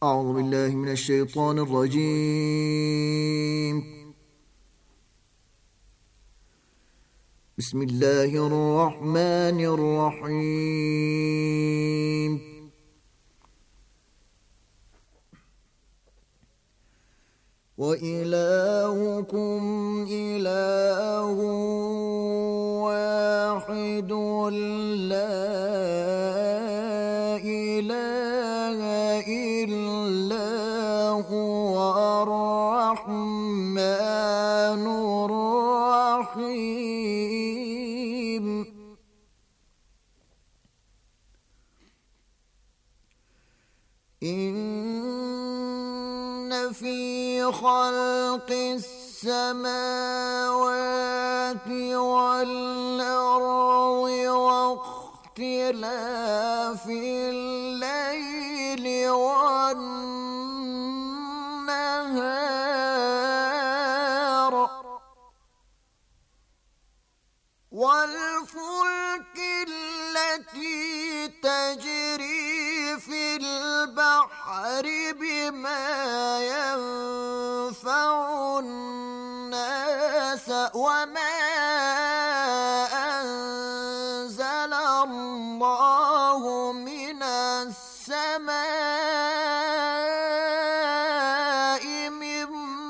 أعوذ بالله من الشيطان الرجيم. بسم الله الرحمن الرحيم. وإلهكم إله واحد لا إله إلا هو الرحمن الرحيم. إن في خلق السماوات والأرض واختلاف الليل والنهار والفلك التي تجري في البحر بما ينفع الناس وما أنزل الله من السماء من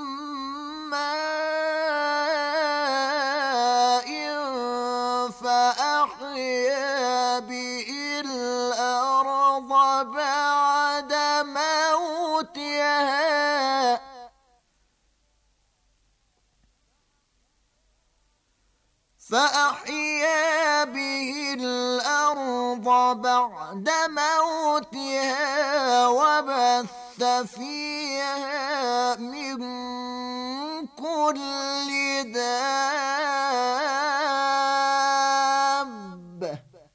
ماء فأحيا به الأرض بعد موتها وبث فيها من كل دابة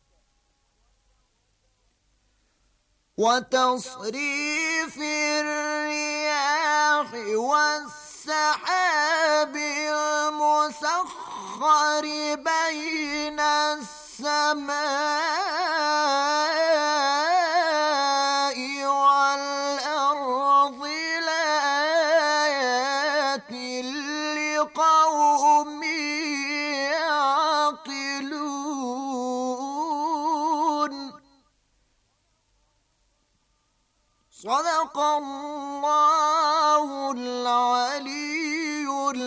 وتصريف الرياح والسحاب المسخر بين السماء والأرض لآيات لقوم يعقلون. صدق اللہ العلی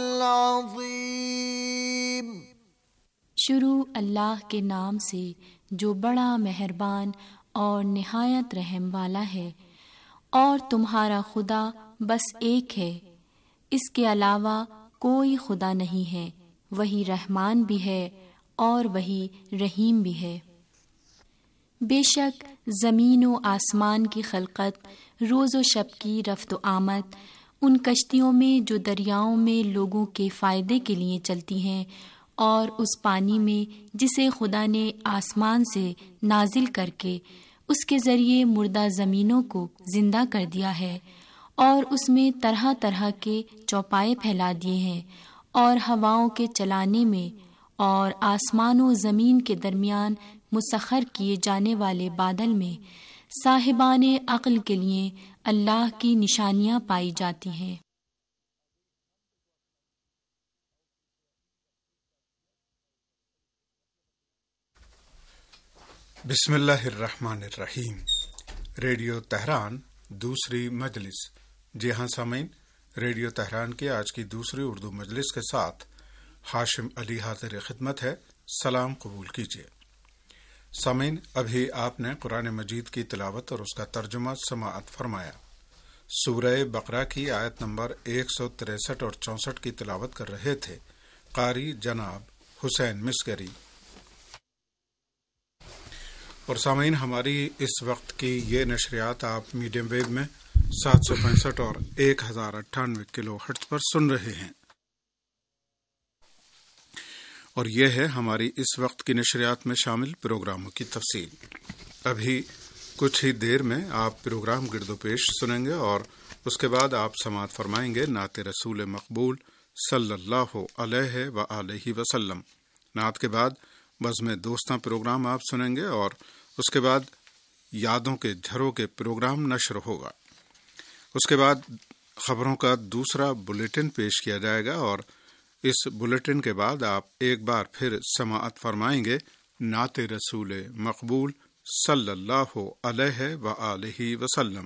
العظیم. شروع اللہ کے نام سے جو بڑا مہربان اور نہایت رحم والا ہے. اور تمہارا خدا بس ایک ہے، اس کے علاوہ کوئی خدا نہیں ہے. وہی رحمان بھی ہے اور وہی رحیم بھی ہے. بے شک زمین و آسمان کی خلقت، روز و شب کی رفت و آمد، ان کشتیوں میں جو دریاؤں میں لوگوں کے فائدے کے لیے چلتی ہیں، اور اس پانی میں جسے خدا نے آسمان سے نازل کر کے اس کے ذریعے مردہ زمینوں کو زندہ کر دیا ہے، اور اس میں طرح طرح کے چوپائے پھیلا دیے ہیں، اور ہواؤں کے چلانے میں اور آسمان و زمین کے درمیان مسخر کیے جانے والے بادل میں صاحبان عقل کے لیے اللہ کی نشانیاں پائی جاتی ہیں. بسم اللہ الرحمن الرحیم. ریڈیو تہران دوسری مجلس. جی ہاں سامعین، ریڈیو تہران کی آج کی دوسری اردو مجلس کے ساتھ ہاشم علی حاضر خدمت ہے. سلام قبول کیجیے. سامعین، ابھی آپ نے قرآن مجید کی تلاوت اور اس کا ترجمہ سماعت فرمایا. سورہ بقرہ کی آیت نمبر 163 اور 64 کی تلاوت کر رہے تھے قاری جناب حسین مسکری. اور سامعین، ہماری اس وقت کی یہ نشریات آپ میڈیم ویو میں 765 اور 1098 کلو ہرٹز پر سن رہے ہیں. اور یہ ہے ہماری اس وقت کی نشریات میں شامل پروگراموں کی تفصیل. ابھی کچھ ہی دیر میں آپ پروگرام گرد و پیش سنیں گے، اور اس کے بعد آپ سماعت فرمائیں گے نعت رسول مقبول صلی اللہ علیہ وآلہ وسلم. نعت کے بعد بزم دوستاں پروگرام آپ سنیں گے، اور اس کے بعد یادوں کے جھروں کے پروگرام نشر ہوگا. اس کے بعد خبروں کا دوسرا بلیٹن پیش کیا جائے گا، اور اس بلیٹن کے بعد آپ ایک بار پھر سماعت فرمائیں گے نعت رسول مقبول صلی اللہ علیہ وآلہ وسلم۔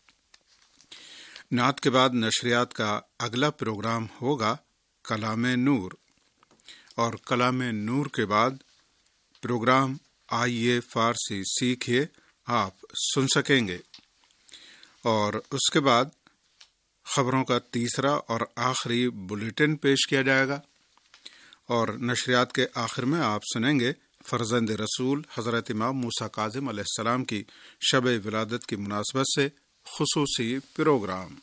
نعت کے بعد نشریات کا اگلا پروگرام ہوگا کلام نور، اور کلام نور کے بعد پروگرام آئیے فارسی سیکھیے آپ سن سکیں گے، اور اس کے بعد خبروں کا تیسرا اور آخری بلیٹن پیش کیا جائے گا، اور نشریات کے آخر میں آپ سنیں گے فرزند رسول حضرت امام موسیٰ کاظم علیہ السلام کی شب ولادت کی مناسبت سے خصوصی پروگرام۔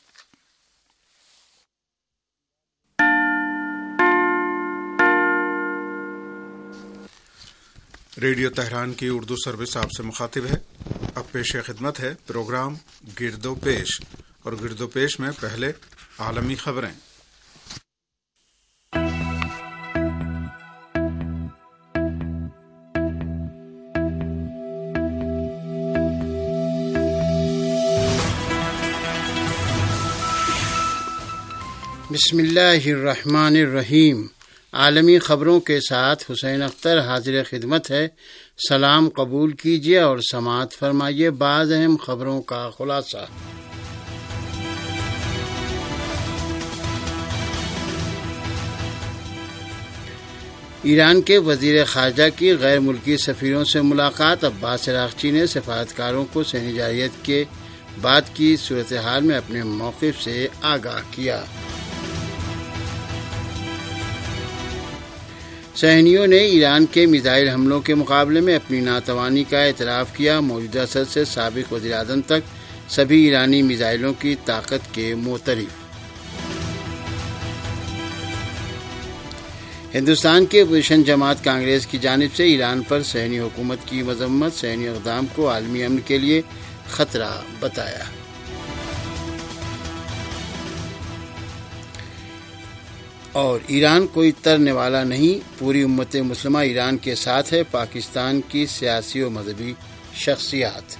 ریڈیو تہران کی اردو سروس آپ سے مخاطب ہے۔ اب پیش خدمت ہے پروگرام گرد و پیش، اور گرد و پیش میں پہلے عالمی خبریں۔ بسم اللہ الرحمن الرحیم۔ عالمی خبروں کے ساتھ حسین اختر حاضر خدمت ہے۔ سلام قبول کیجیے اور سماعت فرمائیے بعض اہم خبروں کا خلاصہ۔ ایران کے وزیر خارجہ کی غیر ملکی سفیروں سے ملاقات۔ عباس عراقچی نے سفارتکاروں کو صحنی جارحیت کے بعد کی صورتحال میں اپنے موقف سے آگاہ کیا۔ صہیونیوں نے ایران کے میزائل حملوں کے مقابلے میں اپنی ناتوانی کا اعتراف کیا۔ موجودہ صدر سے سابق وزیر اعظم تک سبھی ایرانی میزائلوں کی طاقت کے معترف۔ ہندوستان کے اپوزیشن جماعت کانگریس کی جانب سے ایران پر صہیونی حکومت کی مذمت، صہیونی اقدام کو عالمی امن کے لیے خطرہ بتایا۔ اور ایران کوئی ترنے والا نہیں، پوری امت مسلمہ ایران کے ساتھ ہے، پاکستان کی سیاسی و مذہبی شخصیات۔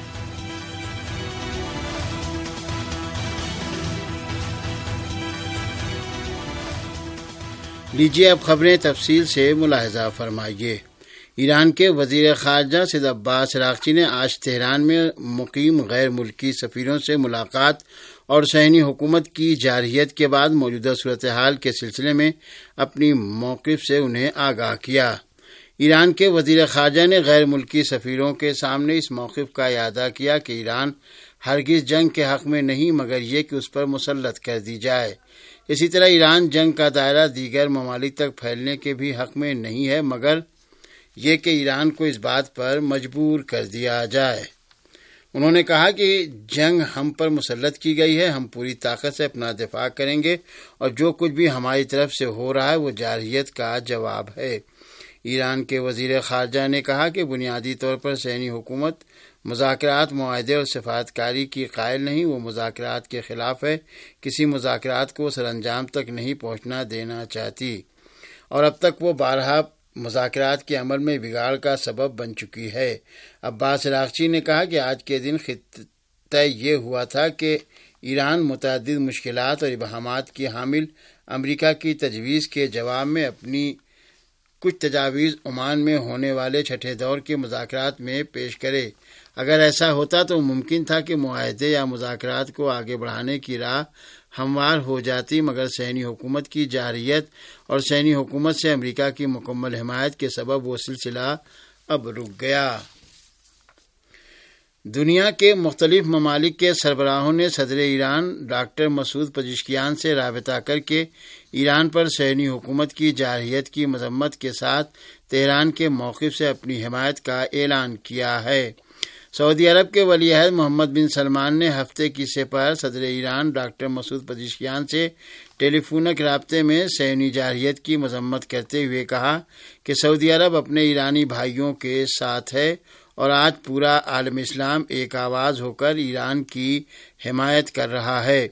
لیجیے اب خبریں تفصیل سے ملاحظہ فرمائیے۔ ایران کے وزیر خارجہ سید عباس عراقچی نے آج تہران میں مقیم غیر ملکی سفیروں سے ملاقات اور صہیونی حکومت کی جارحیت کے بعد موجودہ صورتحال کے سلسلے میں اپنی موقف سے انہیں آگاہ کیا۔ ایران کے وزیر خارجہ نے غیر ملکی سفیروں کے سامنے اس موقف کا اعادہ کیا کہ ایران ہرگز جنگ کے حق میں نہیں، مگر یہ کہ اس پر مسلط کر دی جائے۔ اسی طرح ایران جنگ کا دائرہ دیگر ممالک تک پھیلنے کے بھی حق میں نہیں ہے، مگر یہ کہ ایران کو اس بات پر مجبور کر دیا جائے۔ انہوں نے کہا کہ جنگ ہم پر مسلط کی گئی ہے، ہم پوری طاقت سے اپنا دفاع کریں گے، اور جو کچھ بھی ہماری طرف سے ہو رہا ہے وہ جارحیت کا جواب ہے۔ ایران کے وزیر خارجہ نے کہا کہ بنیادی طور پر صہیونی حکومت مذاکرات، معاہدے اور سفارتکاری کی قائل نہیں، وہ مذاکرات کے خلاف ہے، کسی مذاکرات کو سر انجام تک نہیں پہنچنا دینا چاہتی، اور اب تک وہ بارہا مذاکرات کے عمل میں بگاڑ کا سبب بن چکی ہے۔ عباس عراقچی نے کہا کہ آج کے دن طے یہ ہوا تھا کہ ایران متعدد مشکلات اور ابہامات کی حامل امریکہ کی تجویز کے جواب میں اپنی کچھ تجاویز عمان میں ہونے والے چھٹے دور کے مذاکرات میں پیش کرے۔ اگر ایسا ہوتا تو ممکن تھا کہ معاہدے یا مذاکرات کو آگے بڑھانے کی راہ ہموار ہو جاتی، مگر صہیونی حکومت کی جارحیت اور صہیونی حکومت سے امریکہ کی مکمل حمایت کے سبب وہ سلسلہ اب رک گیا۔ دنیا کے مختلف ممالک کے سربراہوں نے صدر ایران ڈاکٹر مسعود پزشکیان سے رابطہ کر کے ایران پر صہیونی حکومت کی جارحیت کی مذمت کے ساتھ تہران کے موقف سے اپنی حمایت کا اعلان کیا ہے۔ سعودی عرب کے ولی عہد محمد بن سلمان نے ہفتے کی سپہر صدر ایران ڈاکٹر مسعود پزشکیان سے ٹیلی فونک رابطے میں صہیونی جارحیت کی مذمت کرتے ہوئے کہا کہ سعودی عرب اپنے ایرانی بھائیوں کے ساتھ ہے، اور آج پورا عالم اسلام ایک آواز ہو کر ایران کی حمایت کر رہا ہے۔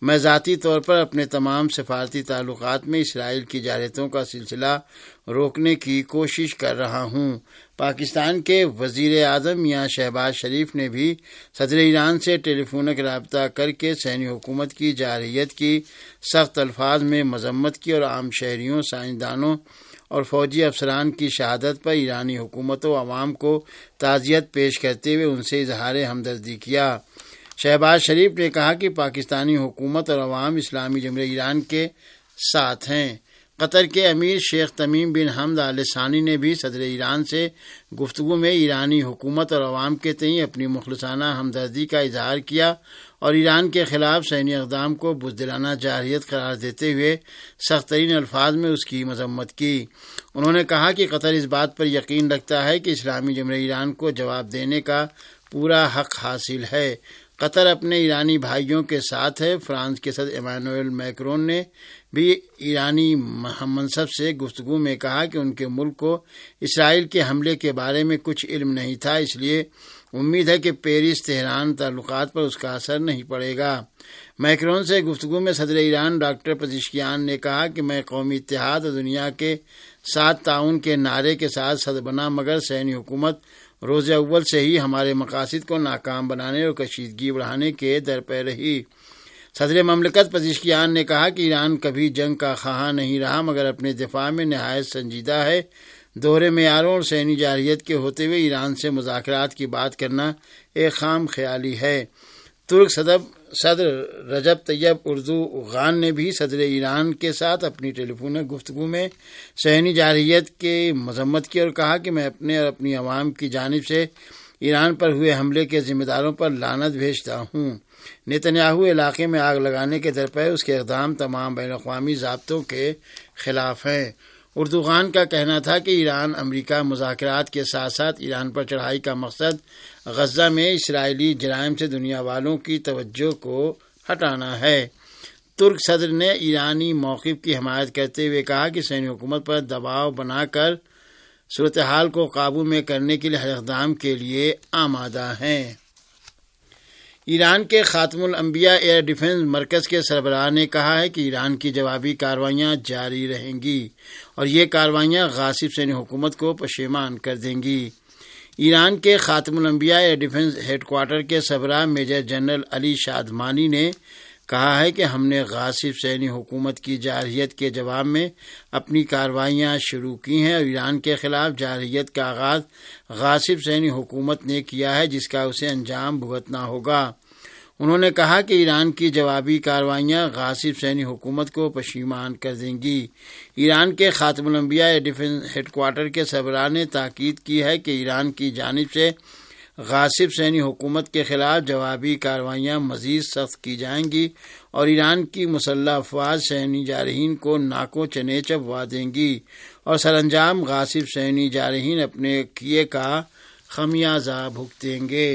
میں ذاتی طور پر اپنے تمام سفارتی تعلقات میں اسرائیل کی جارحیتوں کا سلسلہ روکنے کی کوشش کر رہا ہوں۔ پاکستان کے وزیر اعظم میاں شہباز شریف نے بھی صدر ایران سے ٹیلی فونک رابطہ کر کے صہیونی حکومت کی جارحیت کی سخت الفاظ میں مذمت کی اور عام شہریوں، سائنسدانوں اور فوجی افسران کی شہادت پر ایرانی حکومت و عوام کو تعزیت پیش کرتے ہوئے ان سے اظہار ہمدردی کیا۔ شہباز شریف نے کہا کہ پاکستانی حکومت اور عوام اسلامی جمہوریہ ایران کے ساتھ ہیں۔ قطر کے امیر شیخ تمیم بن حمد آل ثانی نے بھی صدر ایران سے گفتگو میں ایرانی حکومت اور عوام کے تئیں اپنی مخلصانہ ہمدردی کا اظہار کیا اور ایران کے خلاف صہیونی اقدام کو بزدلانہ جارحیت قرار دیتے ہوئے سخت ترین الفاظ میں اس کی مذمت کی۔ انہوں نے کہا کہ قطر اس بات پر یقین رکھتا ہے کہ اسلامی جمہوریہ ایران کو جواب دینے کا پورا حق حاصل ہے۔ قطر اپنے ایرانی بھائیوں کے ساتھ ہے۔ فرانس کے صدر ایمانوئل میکرون نے بھی ایرانی منصب سے گفتگو میں کہا کہ ان کے ملک کو اسرائیل کے حملے کے بارے میں کچھ علم نہیں تھا، اس لیے امید ہے کہ پیرس تہران تعلقات پر اس کا اثر نہیں پڑے گا۔ میکرون سے گفتگو میں صدر ایران ڈاکٹر پزشکیان نے کہا کہ میں قومی اتحاد اور دنیا کے ساتھ تعاون کے نعرے کے ساتھ صدر بنا، مگر صہیونی حکومت روز اول سے ہی ہمارے مقاصد کو ناکام بنانے اور کشیدگی بڑھانے کے در پہ رہی۔ صدر مملکت پزشکیان نے کہا کہ ایران کبھی جنگ کا خواہاں نہیں رہا، مگر اپنے دفاع میں نہایت سنجیدہ ہے۔ دوہرے معیاروں اور صہیونی جارحیت کے ہوتے ہوئے ایران سے مذاکرات کی بات کرنا ایک خام خیالی ہے۔ ترک صدر رجب طیب اردوغان نے بھی صدر ایران کے ساتھ اپنی ٹیلی فونک گفتگو میں صہیونی جارحیت کی مذمت کی اور کہا کہ میں اپنے اور اپنی عوام کی جانب سے ایران پر ہوئے حملے کے ذمہ داروں پر لعنت بھیجتا ہوں۔ نیتنیاہو علاقے میں آگ لگانے کے درپے اس کے اقدام تمام بین الاقوامی ضابطوں کے خلاف ہیں۔ اردوغان کا کہنا تھا کہ ایران امریکہ مذاکرات کے ساتھ ساتھ ایران پر چڑھائی کا مقصد غزہ میں اسرائیلی جرائم سے دنیا والوں کی توجہ کو ہٹانا ہے۔ ترک صدر نے ایرانی موقف کی حمایت کرتے ہوئے کہا کہ صہیونی حکومت پر دباؤ بنا کر صورتحال کو قابو میں کرنے کے لیے ہر اقدام کے لیے آمادہ ہیں۔ ایران کے خاتم الانبیاء ایئر ڈیفنس مرکز کے سربراہ نے کہا ہے کہ ایران کی جوابی کارروائیاں جاری رہیں گی اور یہ کارروائیاں غاصب صہیونی حکومت کو پشیمان کر دیں گی۔ ایران کے خاتم الانبیاء ایئر ڈیفنس ہیڈ کوارٹر کے سربراہ میجر جنرل علی شادمانی نے کہا ہے کہ ہم نے غاصب صہیونی حکومت کی جارحیت کے جواب میں اپنی کارروائیاں شروع کی ہیں اور ایران کے خلاف جارحیت کا آغاز غاصب صہیونی حکومت نے کیا ہے، جس کا اسے انجام بھگتنا ہوگا۔ انہوں نے کہا کہ ایران کی جوابی کارروائیاں غاصب صہیونی حکومت کو پشیمان کر دیں گی۔ ایران کے خاتم الانبیاء ایئر ڈیفنس ہیڈ کوارٹر کے سربراہ نے تاکید کی ہے کہ ایران کی جانب سے غاصب صہیونی حکومت کے خلاف جوابی کارروائیاں مزید سخت کی جائیں گی اور ایران کی مسلح افواج صہیونی جارحین کو ناکوں چنے چبوا دیں گی اور سر انجام غاصب صہیونی جارحین اپنے کیے کا خمیازہ بھگتیں گے۔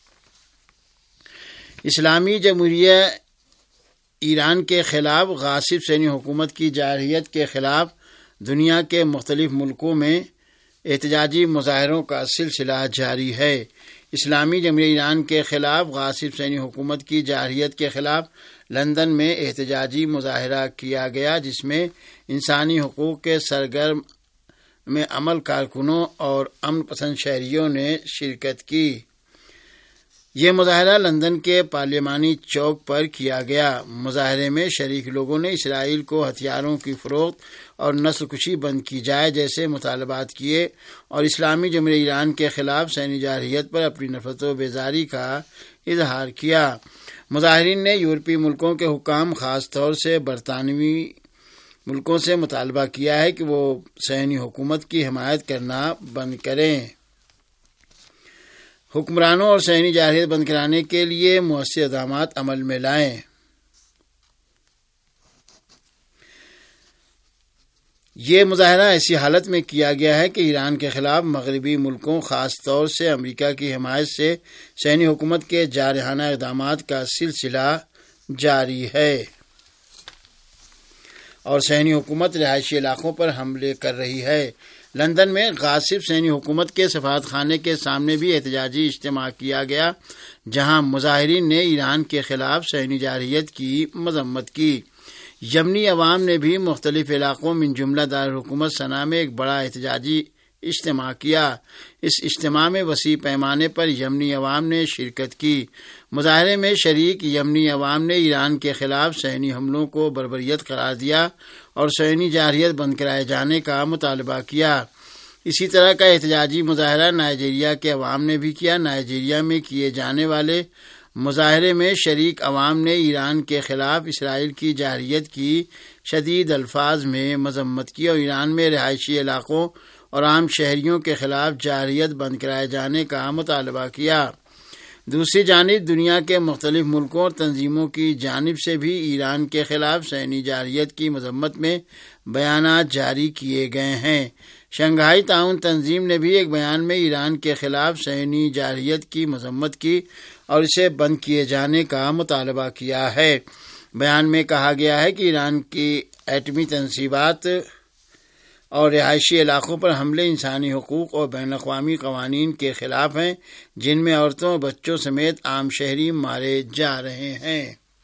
اسلامی جمہوریہ ایران کے خلاف غاصب صہیونی حکومت کی جارحیت کے خلاف دنیا کے مختلف ملکوں میں احتجاجی مظاہروں کا سلسلہ جاری ہے۔ اسلامی جمہوریہ ایران کے خلاف غاصب صہیونی حکومت کی جارحیت کے خلاف لندن میں احتجاجی مظاہرہ کیا گیا، جس میں انسانی حقوق کے سرگرم میں عمل کارکنوں اور امن پسند شہریوں نے شرکت کی۔ یہ مظاہرہ لندن کے پارلیمانی چوک پر کیا گیا۔ مظاہرے میں شریک لوگوں نے اسرائیل کو ہتھیاروں کی فروخت اور نسل کشی بند کی جائے جیسے مطالبات کیے اور اسلامی جمہوریہ ایران کے خلاف صہیونی جارحیت پر اپنی نفرت و بیزاری کا اظہار کیا۔ مظاہرین نے یورپی ملکوں کے حکام، خاص طور سے برطانوی ملکوں سے مطالبہ کیا ہے کہ وہ صہیونی حکومت کی حمایت کرنا بند کریں، حکمرانوں اور صہیونی جارحیت بند کرانے کے لیے مؤثر اقدامات عمل میں لائیں۔ یہ مظاہرہ ایسی حالت میں کیا گیا ہے کہ ایران کے خلاف مغربی ملکوں، خاص طور سے امریکہ کی حمایت سے صہیونی حکومت کے جارحانہ اقدامات کا سلسلہ جاری ہے اور صہیونی حکومت رہائشی علاقوں پر حملے کر رہی ہے۔ لندن میں غاصب صہیونی حکومت کے سفارت خانے کے سامنے بھی احتجاجی اجتماع کیا گیا، جہاں مظاہرین نے ایران کے خلاف صہیونی جارحیت کی مذمت کی۔ یمنی عوام نے بھی مختلف علاقوں من جملہ دارالحکومت صنعاء میں ایک بڑا احتجاجی اجتماع کیا۔ اس اجتماع میں وسیع پیمانے پر یمنی عوام نے شرکت کی۔ مظاہرے میں شریک یمنی عوام نے ایران کے خلاف صہیونی حملوں کو بربریت قرار دیا اور صہیونی جارحیت بند کرائے جانے کا مطالبہ کیا۔ اسی طرح کا احتجاجی مظاہرہ نائجیریا کے عوام نے بھی کیا۔ نائجیریا میں کیے جانے والے مظاہرے میں شریک عوام نے ایران کے خلاف اسرائیل کی جارحیت کی شدید الفاظ میں مذمت کی اور ایران میں رہائشی علاقوں اور عام شہریوں کے خلاف جارحیت بند کرائے جانے کا مطالبہ کیا۔ دوسری جانب دنیا کے مختلف ملکوں اور تنظیموں کی جانب سے بھی ایران کے خلاف صہیونی جارحیت کی مذمت میں بیانات جاری کیے گئے ہیں۔ شنگھائی تعاون تنظیم نے بھی ایک بیان میں ایران کے خلاف صہیونی جارحیت کی مذمت کی اور اسے بند کیے جانے کا مطالبہ کیا ہے۔ بیان میں کہا گیا ہے کہ ایران کی ایٹمی تنصیبات اور رہائشی علاقوں پر حملے انسانی حقوق اور بین الاقوامی قوانین کے خلاف ہیں، جن میں عورتوں اور بچوں سمیت عام شہری مارے جا رہے ہیں۔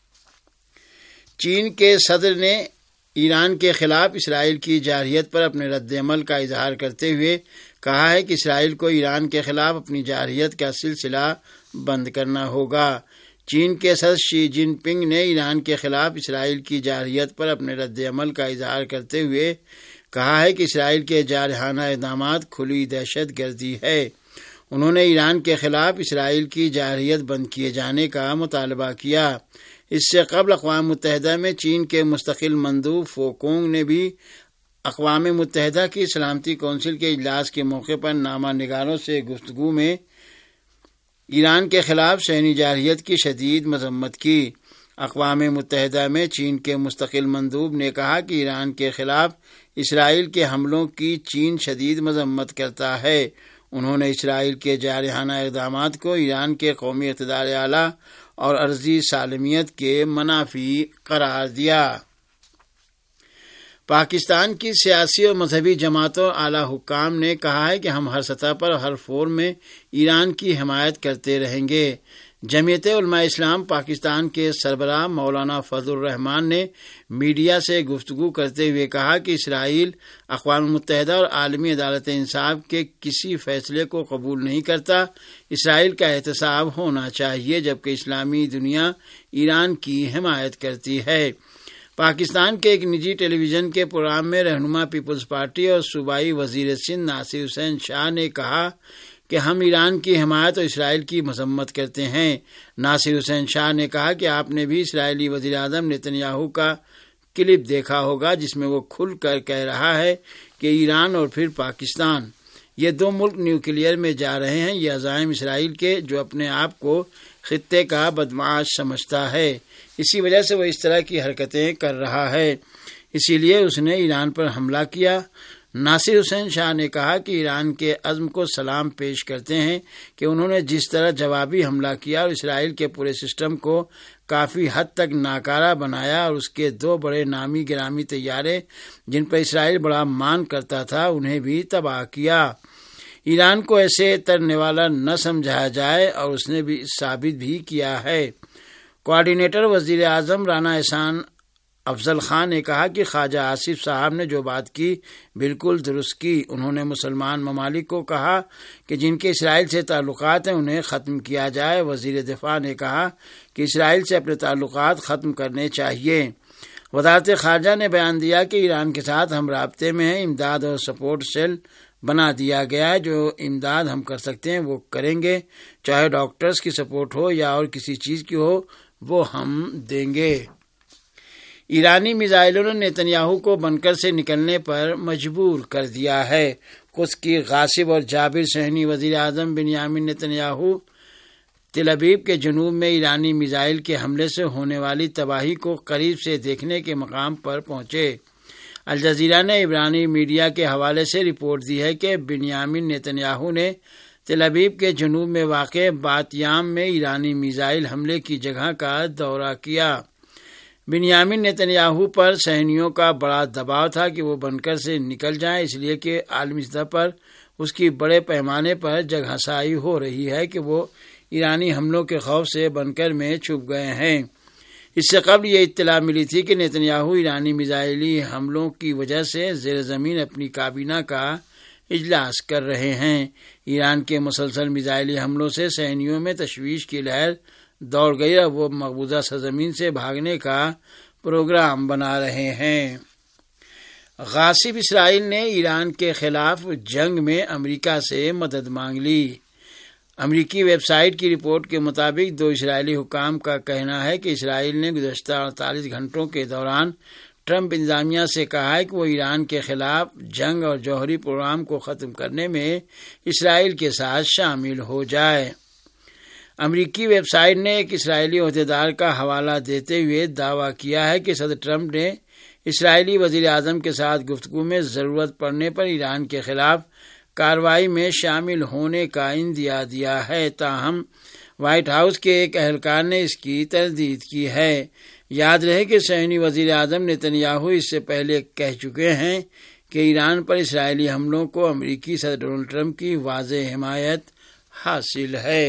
چین کے صدر نے ایران کے خلاف اسرائیل کی جارحیت پر اپنے رد عمل کا اظہار کرتے ہوئے کہا ہے کہ اسرائیل کو ایران کے خلاف اپنی جارحیت کا سلسلہ بند کرنا ہوگا۔ چین کے صدر شی جن پنگ نے ایران کے خلاف اسرائیل کی جارحیت پر اپنے رد عمل کا اظہار کرتے ہوئے کہا ہے کہ اسرائیل کے جارحانہ اقدامات کھلی دہشت گردی ہے۔ انہوں نے ایران کے خلاف اسرائیل کی جارحیت بند کیے جانے کا مطالبہ کیا۔ اس سے قبل اقوام متحدہ میں چین کے مستقل مندوب فوکونگ نے بھی اقوام متحدہ کی سلامتی کونسل کے اجلاس کے موقع پر نامہ نگاروں سے گفتگو میں ایران کے خلاف صہیونی جارحیت کی شدید مذمت کی۔ اقوام متحدہ میں چین کے مستقل مندوب نے کہا کہ ایران کے خلاف اسرائیل کے حملوں کی چین شدید مذمت کرتا ہے۔ انہوں نے اسرائیل کے جارحانہ اقدامات کو ایران کے قومی اقتدار اعلیٰ اور ارضی سالمیت کے منافی قرار دیا۔ پاکستان کی سیاسی اور مذہبی جماعتوں اور اعلیٰ حکام نے کہا ہے کہ ہم ہر سطح پر اور ہر فورم میں ایران کی حمایت کرتے رہیں گے۔ جمعیت علماء اسلام پاکستان کے سربراہ مولانا فضل الرحمان نے میڈیا سے گفتگو کرتے ہوئے کہا کہ اسرائیل اقوام متحدہ اور عالمی عدالت انصاف کے کسی فیصلے کو قبول نہیں کرتا۔ اسرائیل کا احتساب ہونا چاہیے، جبکہ اسلامی دنیا ایران کی حمایت کرتی ہے۔ پاکستان کے ایک نجی ٹیلی ویژن کے پروگرام میں رہنما پیپلز پارٹی اور صوبائی وزیر سندھ ناصر حسین شاہ نے کہا کہ ہم ایران کی حمایت اور اسرائیل کی مذمت کرتے ہیں۔ ناصر حسین شاہ نے کہا کہ آپ نے بھی اسرائیلی وزیر اعظم نتنیاہو کا کلپ دیکھا ہوگا، جس میں وہ کھل کر کہہ رہا ہے کہ ایران اور پھر پاکستان، یہ دو ملک نیوکلیئر میں جا رہے ہیں۔ یہ عزائم اسرائیل کے جو اپنے آپ کو خطے کا بدمعاش سمجھتا ہے، اسی وجہ سے وہ اس طرح کی حرکتیں کر رہا ہے، اسی لیے اس نے ایران پر حملہ کیا۔ ناصر حسین شاہ نے کہا کہ ایران کے عزم کو سلام پیش کرتے ہیں کہ انہوں نے جس طرح جوابی حملہ کیا اور اسرائیل کے پورے سسٹم کو کافی حد تک ناکارہ بنایا اور اس کے دو بڑے نامی گرامی طیارے جن پر اسرائیل بڑا مان کرتا تھا انہیں بھی تباہ کیا۔ ایران کو ایسے ترنے والا نہ سمجھا جائے اور اس نے بھی ثابت بھی کیا ہے۔ کوآرڈینیٹر وزیر اعظم رانا احسان افضل خان نے کہا کہ خواجہ آصف صاحب نے جو بات کی بالکل درست کی۔ انہوں نے مسلمان ممالک کو کہا کہ جن کے اسرائیل سے تعلقات ہیں انہیں ختم کیا جائے۔ وزیر دفاع نے کہا کہ اسرائیل سے اپنے تعلقات ختم کرنے چاہیے۔ وزارت خارجہ نے بیان دیا کہ ایران کے ساتھ ہم رابطے میں ہیں، امداد اور سپورٹ سیل بنا دیا گیا ہے، جو امداد ہم کر سکتے ہیں وہ کریں گے، چاہے ڈاکٹرز کی سپورٹ ہو یا اور کسی چیز کی ہو، وہ ہم دیں گے۔ ایرانی میزائلوں نے نیتنیاہو کو بنکر سے نکلنے پر مجبور کر دیا ہے۔ قدس کی غاصب اور جابر صہیونی وزیر اعظم بنیامین نیتنیاہو تل ابیب کے جنوب میں ایرانی میزائل کے حملے سے ہونے والی تباہی کو قریب سے دیکھنے کے مقام پر پہنچے۔ الجزیرہ نے عبرانی میڈیا کے حوالے سے رپورٹ دی ہے کہ بنیامین نیتنیاہو نے تل ابیب کے جنوب میں واقع بات یام میں ایرانی میزائل حملے کی جگہ کا دورہ کیا۔ بنیامین نتنیاہو پر صہیونیوں کا بڑا دباؤ تھا کہ وہ بنکر سے نکل جائیں، اس لیے کہ عالمی سطح پر اس کی بڑے پیمانے پر جگہ سائی ہو رہی ہے کہ وہ ایرانی حملوں کے خوف سے بنکر میں چھپ گئے ہیں۔ اس سے قبل یہ اطلاع ملی تھی کہ نتنیاہو ایرانی میزائلی حملوں کی وجہ سے زیر زمین اپنی کابینہ کا اجلاس کر رہے ہیں۔ ایران کے مسلسل میزائلی حملوں سے صہیونیوں میں تشویش کی لہر دوڑ گئی اور وہ مقبوضہ سرزمین سے بھاگنے کا پروگرام بنا رہے ہیں۔ غاصب اسرائیل نے ایران کے خلاف جنگ میں امریکہ سے مدد مانگ لی۔ امریکی ویب سائٹ کی رپورٹ کے مطابق 2 اسرائیلی حکام کا کہنا ہے کہ اسرائیل نے گزشتہ 48 گھنٹوں کے دوران ٹرمپ انتظامیہ سے کہا ہے کہ وہ ایران کے خلاف جنگ اور جوہری پروگرام کو ختم کرنے میں اسرائیل کے ساتھ شامل ہو جائے۔ امریکی ویب سائٹ نے ایک اسرائیلی عہدیدار کا حوالہ دیتے ہوئے دعویٰ کیا ہے کہ صدر ٹرمپ نے اسرائیلی وزیر اعظم کے ساتھ گفتگو میں ضرورت پڑنے پر ایران کے خلاف کارروائی میں شامل ہونے کا اندیا دیا ہے، تاہم وائٹ ہاؤس کے ایک اہلکار نے اس کی تردید کی ہے۔ یاد رہے کہ صہیونی وزیر اعظم نتنیاہو اس سے پہلے کہہ چکے ہیں کہ ایران پر اسرائیلی حملوں کو امریکی صدر ڈونلڈ ٹرمپ کی واضح حمایت حاصل ہے۔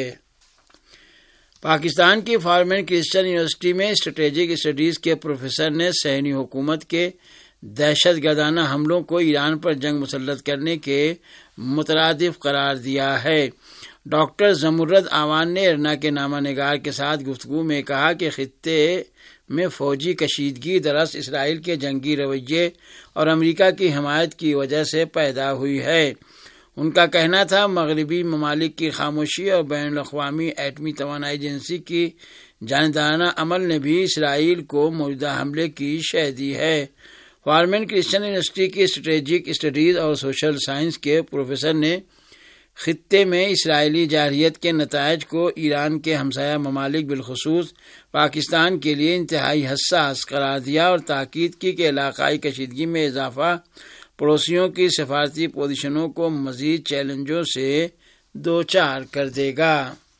پاکستان کی فارمن کرسچن یونیورسٹی میں اسٹریٹجک اسٹڈیز کے پروفیسر نے صہیونی حکومت کے دہشت گردانہ حملوں کو ایران پر جنگ مسلط کرنے کے مترادف قرار دیا ہے۔ ڈاکٹر زمرد آوان نے ارنا کے نامہ نگار کے ساتھ گفتگو میں کہا کہ خطے میں فوجی کشیدگی دراصل اسرائیل کے جنگی رویے اور امریکہ کی حمایت کی وجہ سے پیدا ہوئی ہے۔ ان کا کہنا تھا مغربی ممالک کی خاموشی اور بین الاقوامی ایٹمی توانائی ایجنسی کی جانبدارانہ عمل نے بھی اسرائیل کو موجودہ حملے کی شہ دی ہے۔ فارمن کرسچن یونیورسٹی کی اسٹریٹجک اسٹڈیز اور سوشل سائنس کے پروفیسر نے خطے میں اسرائیلی جارحیت کے نتائج کو ایران کے ہمسایہ ممالک بالخصوص پاکستان کے لیے انتہائی حساس قرار دیا اور تاکید کی کہ علاقائی کشیدگی میں اضافہ پڑوسیوں کی سفارتی پوزیشنوں کو مزید چیلنجوں سے دوچار کر دے گا۔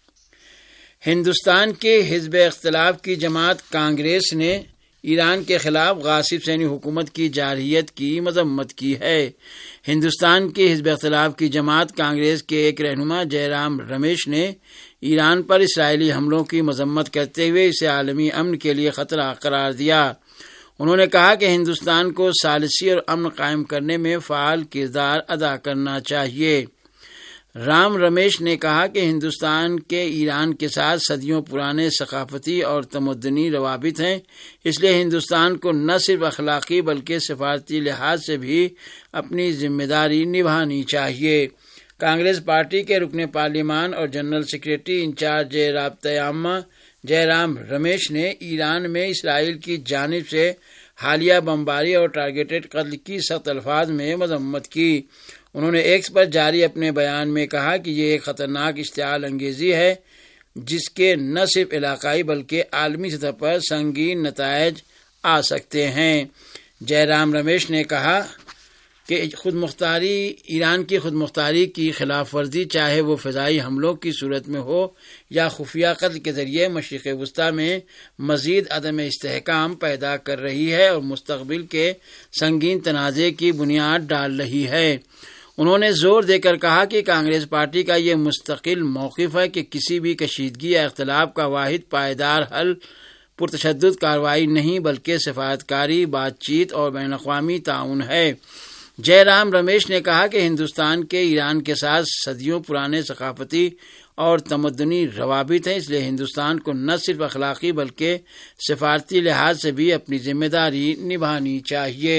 ہندوستان کے حزب اختلاف کی جماعت کانگریس نے ایران کے خلاف غاصب صہیونی حکومت کی جارحیت کی مذمت کی ہے۔ ہندوستان کی حزب اختلاف کی جماعت کانگریس کے ایک رہنما جے رام رمیش نے ایران پر اسرائیلی حملوں کی مذمت کرتے ہوئے اسے عالمی امن کے لیے خطرہ قرار دیا۔ انہوں نے کہا کہ ہندوستان کو ثالثی اور امن قائم کرنے میں فعال کردار ادا کرنا چاہیے۔ رام رمیش نے کہا کہ ہندوستان کے ایران کے ساتھ صدیوں پرانے ثقافتی اور تمدنی روابط ہیں، اس لیے ہندوستان کو نہ صرف اخلاقی بلکہ سفارتی لحاظ سے بھی اپنی ذمہ داری نبھانی چاہیے۔ کانگریس پارٹی کے رکن پارلیمان اور جنرل سیکریٹری انچارج رابطہ عامہ جے رام رمیش نے ایران میں اسرائیل کی جانب سے حالیہ بمباری اور ٹارگیٹڈ قتل کی سخت الفاظ میں مذمت کی۔ انہوں نے ایکس پر جاری اپنے بیان میں کہا کہ یہ ایک خطرناک اشتعال انگیزی ہے جس کے نہ صرف علاقائی بلکہ عالمی سطح پر سنگین نتائج آ سکتے ہیں۔ جے رام رمیش نے کہا کہ ایران کی خود مختاری کی خلاف ورزی چاہے وہ فضائی حملوں کی صورت میں ہو یا خفیہ قتل کے ذریعے مشرق وسطی میں مزید عدم استحکام پیدا کر رہی ہے اور مستقبل کے سنگین تنازع کی بنیاد ڈال رہی ہے۔ انہوں نے زور دے کر کہا کہ کانگریس پارٹی کا یہ مستقل موقف ہے کہ کسی بھی کشیدگی یا اختلاف کا واحد پائیدار حل پرتشدد کارروائی نہیں بلکہ سفارتکاری، بات چیت اور بین الاقوامی تعاون ہے۔ جے رام رمیش نے کہا کہ ہندوستان کے ایران کے ساتھ صدیوں پرانے ثقافتی اور تمدنی روابط ہیں، اس لیے ہندوستان کو نہ صرف اخلاقی بلکہ سفارتی لحاظ سے بھی اپنی ذمہ داری نبھانی چاہیے۔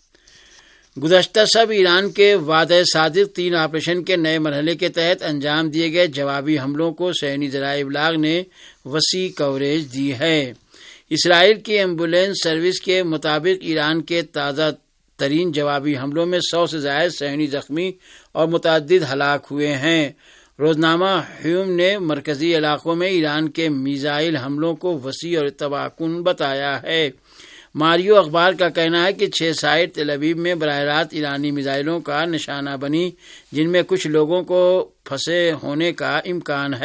گزشتہ سب ایران کے وعدہ صادق 3 آپریشن کے نئے مرحلے کے تحت انجام دیے گئے جوابی حملوں کو صہیونی ذرائع ابلاغ نے وسیع کوریج دی ہے۔ اسرائیل کی ایمبولینس سروس کے مطابق ایران کے تازہ ترین جوابی حملوں میں 100 سے زائد صہیونی زخمی اور متعدد ہلاک ہوئے ہیں۔ روزنامہ ہیوم نے مرکزی علاقوں میں ایران کے میزائل حملوں کو وسیع اور تباہ کن بتایا ہے۔ ماریو اخبار کا کہنا ہے کہ 6 سائٹ تل ابیب میں براہ راست ایرانی میزائلوں کا نشانہ بنی، جن میں کچھ لوگوں کو پھنسے ہونے کا امکان ہے۔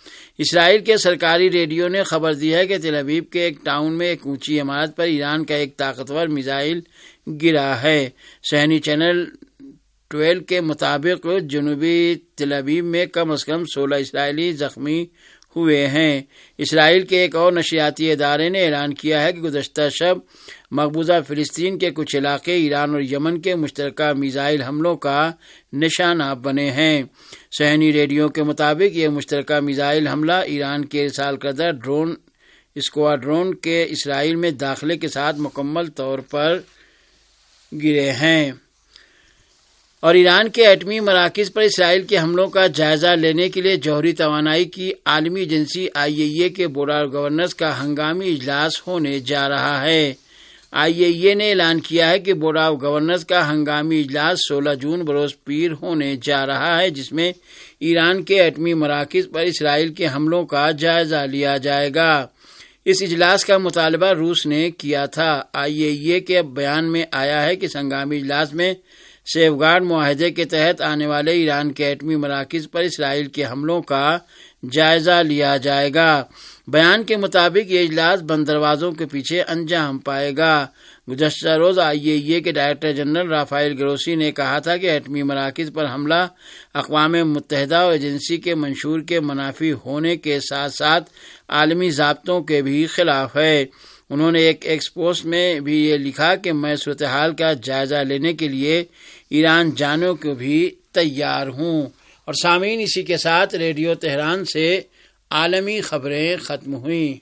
اسرائیل کے سرکاری ریڈیو نے خبر دی ہے کہ تل ابیب کے ایک ٹاؤن میں ایک اونچی عمارت پر ایران کا ایک طاقتور میزائل گرا ہے۔ صہیونی چینل 12 کے مطابق جنوبی تل ابیب میں کم از کم 16 اسرائیلی زخمی ہوئے ہیں۔ اسرائیل کے ایک اور نشریاتی ادارے نے اعلان کیا ہے کہ گزشتہ شب مقبوضہ فلسطین کے کچھ علاقے ایران اور یمن کے مشترکہ میزائل حملوں کا نشانہ بنے ہیں۔ صہیونی ریڈیو کے مطابق یہ مشترکہ میزائل حملہ ایران کے ارسال کردہ ڈرون اسکواڈرون کے اسرائیل میں داخلے کے ساتھ مکمل طور پر گرے ہیں، اور ایران کے ایٹمی مراکز پر اسرائیل کے حملوں کا جائزہ لینے کے لیے جوہری توانائی کی عالمی ایجنسی IAEA کے بورڈ آف گورنرز کا ہنگامی اجلاس ہونے جا رہا ہے۔ IAEA نے اعلان کیا ہے کہ بورڈ آف گورنرز کا ہنگامی اجلاس 16 جون بروز پیر ہونے جا رہا ہے، جس میں ایران کے ایٹمی مراکز پر اسرائیل کے حملوں کا جائزہ لیا جائے گا۔ اس اجلاس کا مطالبہ روس نے کیا تھا۔ IAEA کے بیان میں آیا ہے کہ ہنگامی اجلاس میں سیف گارڈ معاہدے کے تحت آنے والے ایران کے ایٹمی مراکز پر اسرائیل کے حملوں کا جائزہ لیا جائے گا۔ بیان کے مطابق یہ اجلاس بند دروازوں کے پیچھے انجام پائے گا۔ گزشتہ روز IAEA کے ڈائریکٹر جنرل رافائل گروسی نے کہا تھا کہ ایٹمی مراکز پر حملہ اقوام متحدہ اور ایجنسی کے منشور کے منافی ہونے کے ساتھ ساتھ عالمی ضابطوں کے بھی خلاف ہے۔ انہوں نے ایک ایکسپوس میں بھی یہ لکھا کہ میں صورتحال کا جائزہ لینے کے لیے ایران جانے کو بھی تیار ہوں۔ اور سامعین، اسی کے ساتھ ریڈیو تہران سے عالمی خبریں ختم ہوئیں۔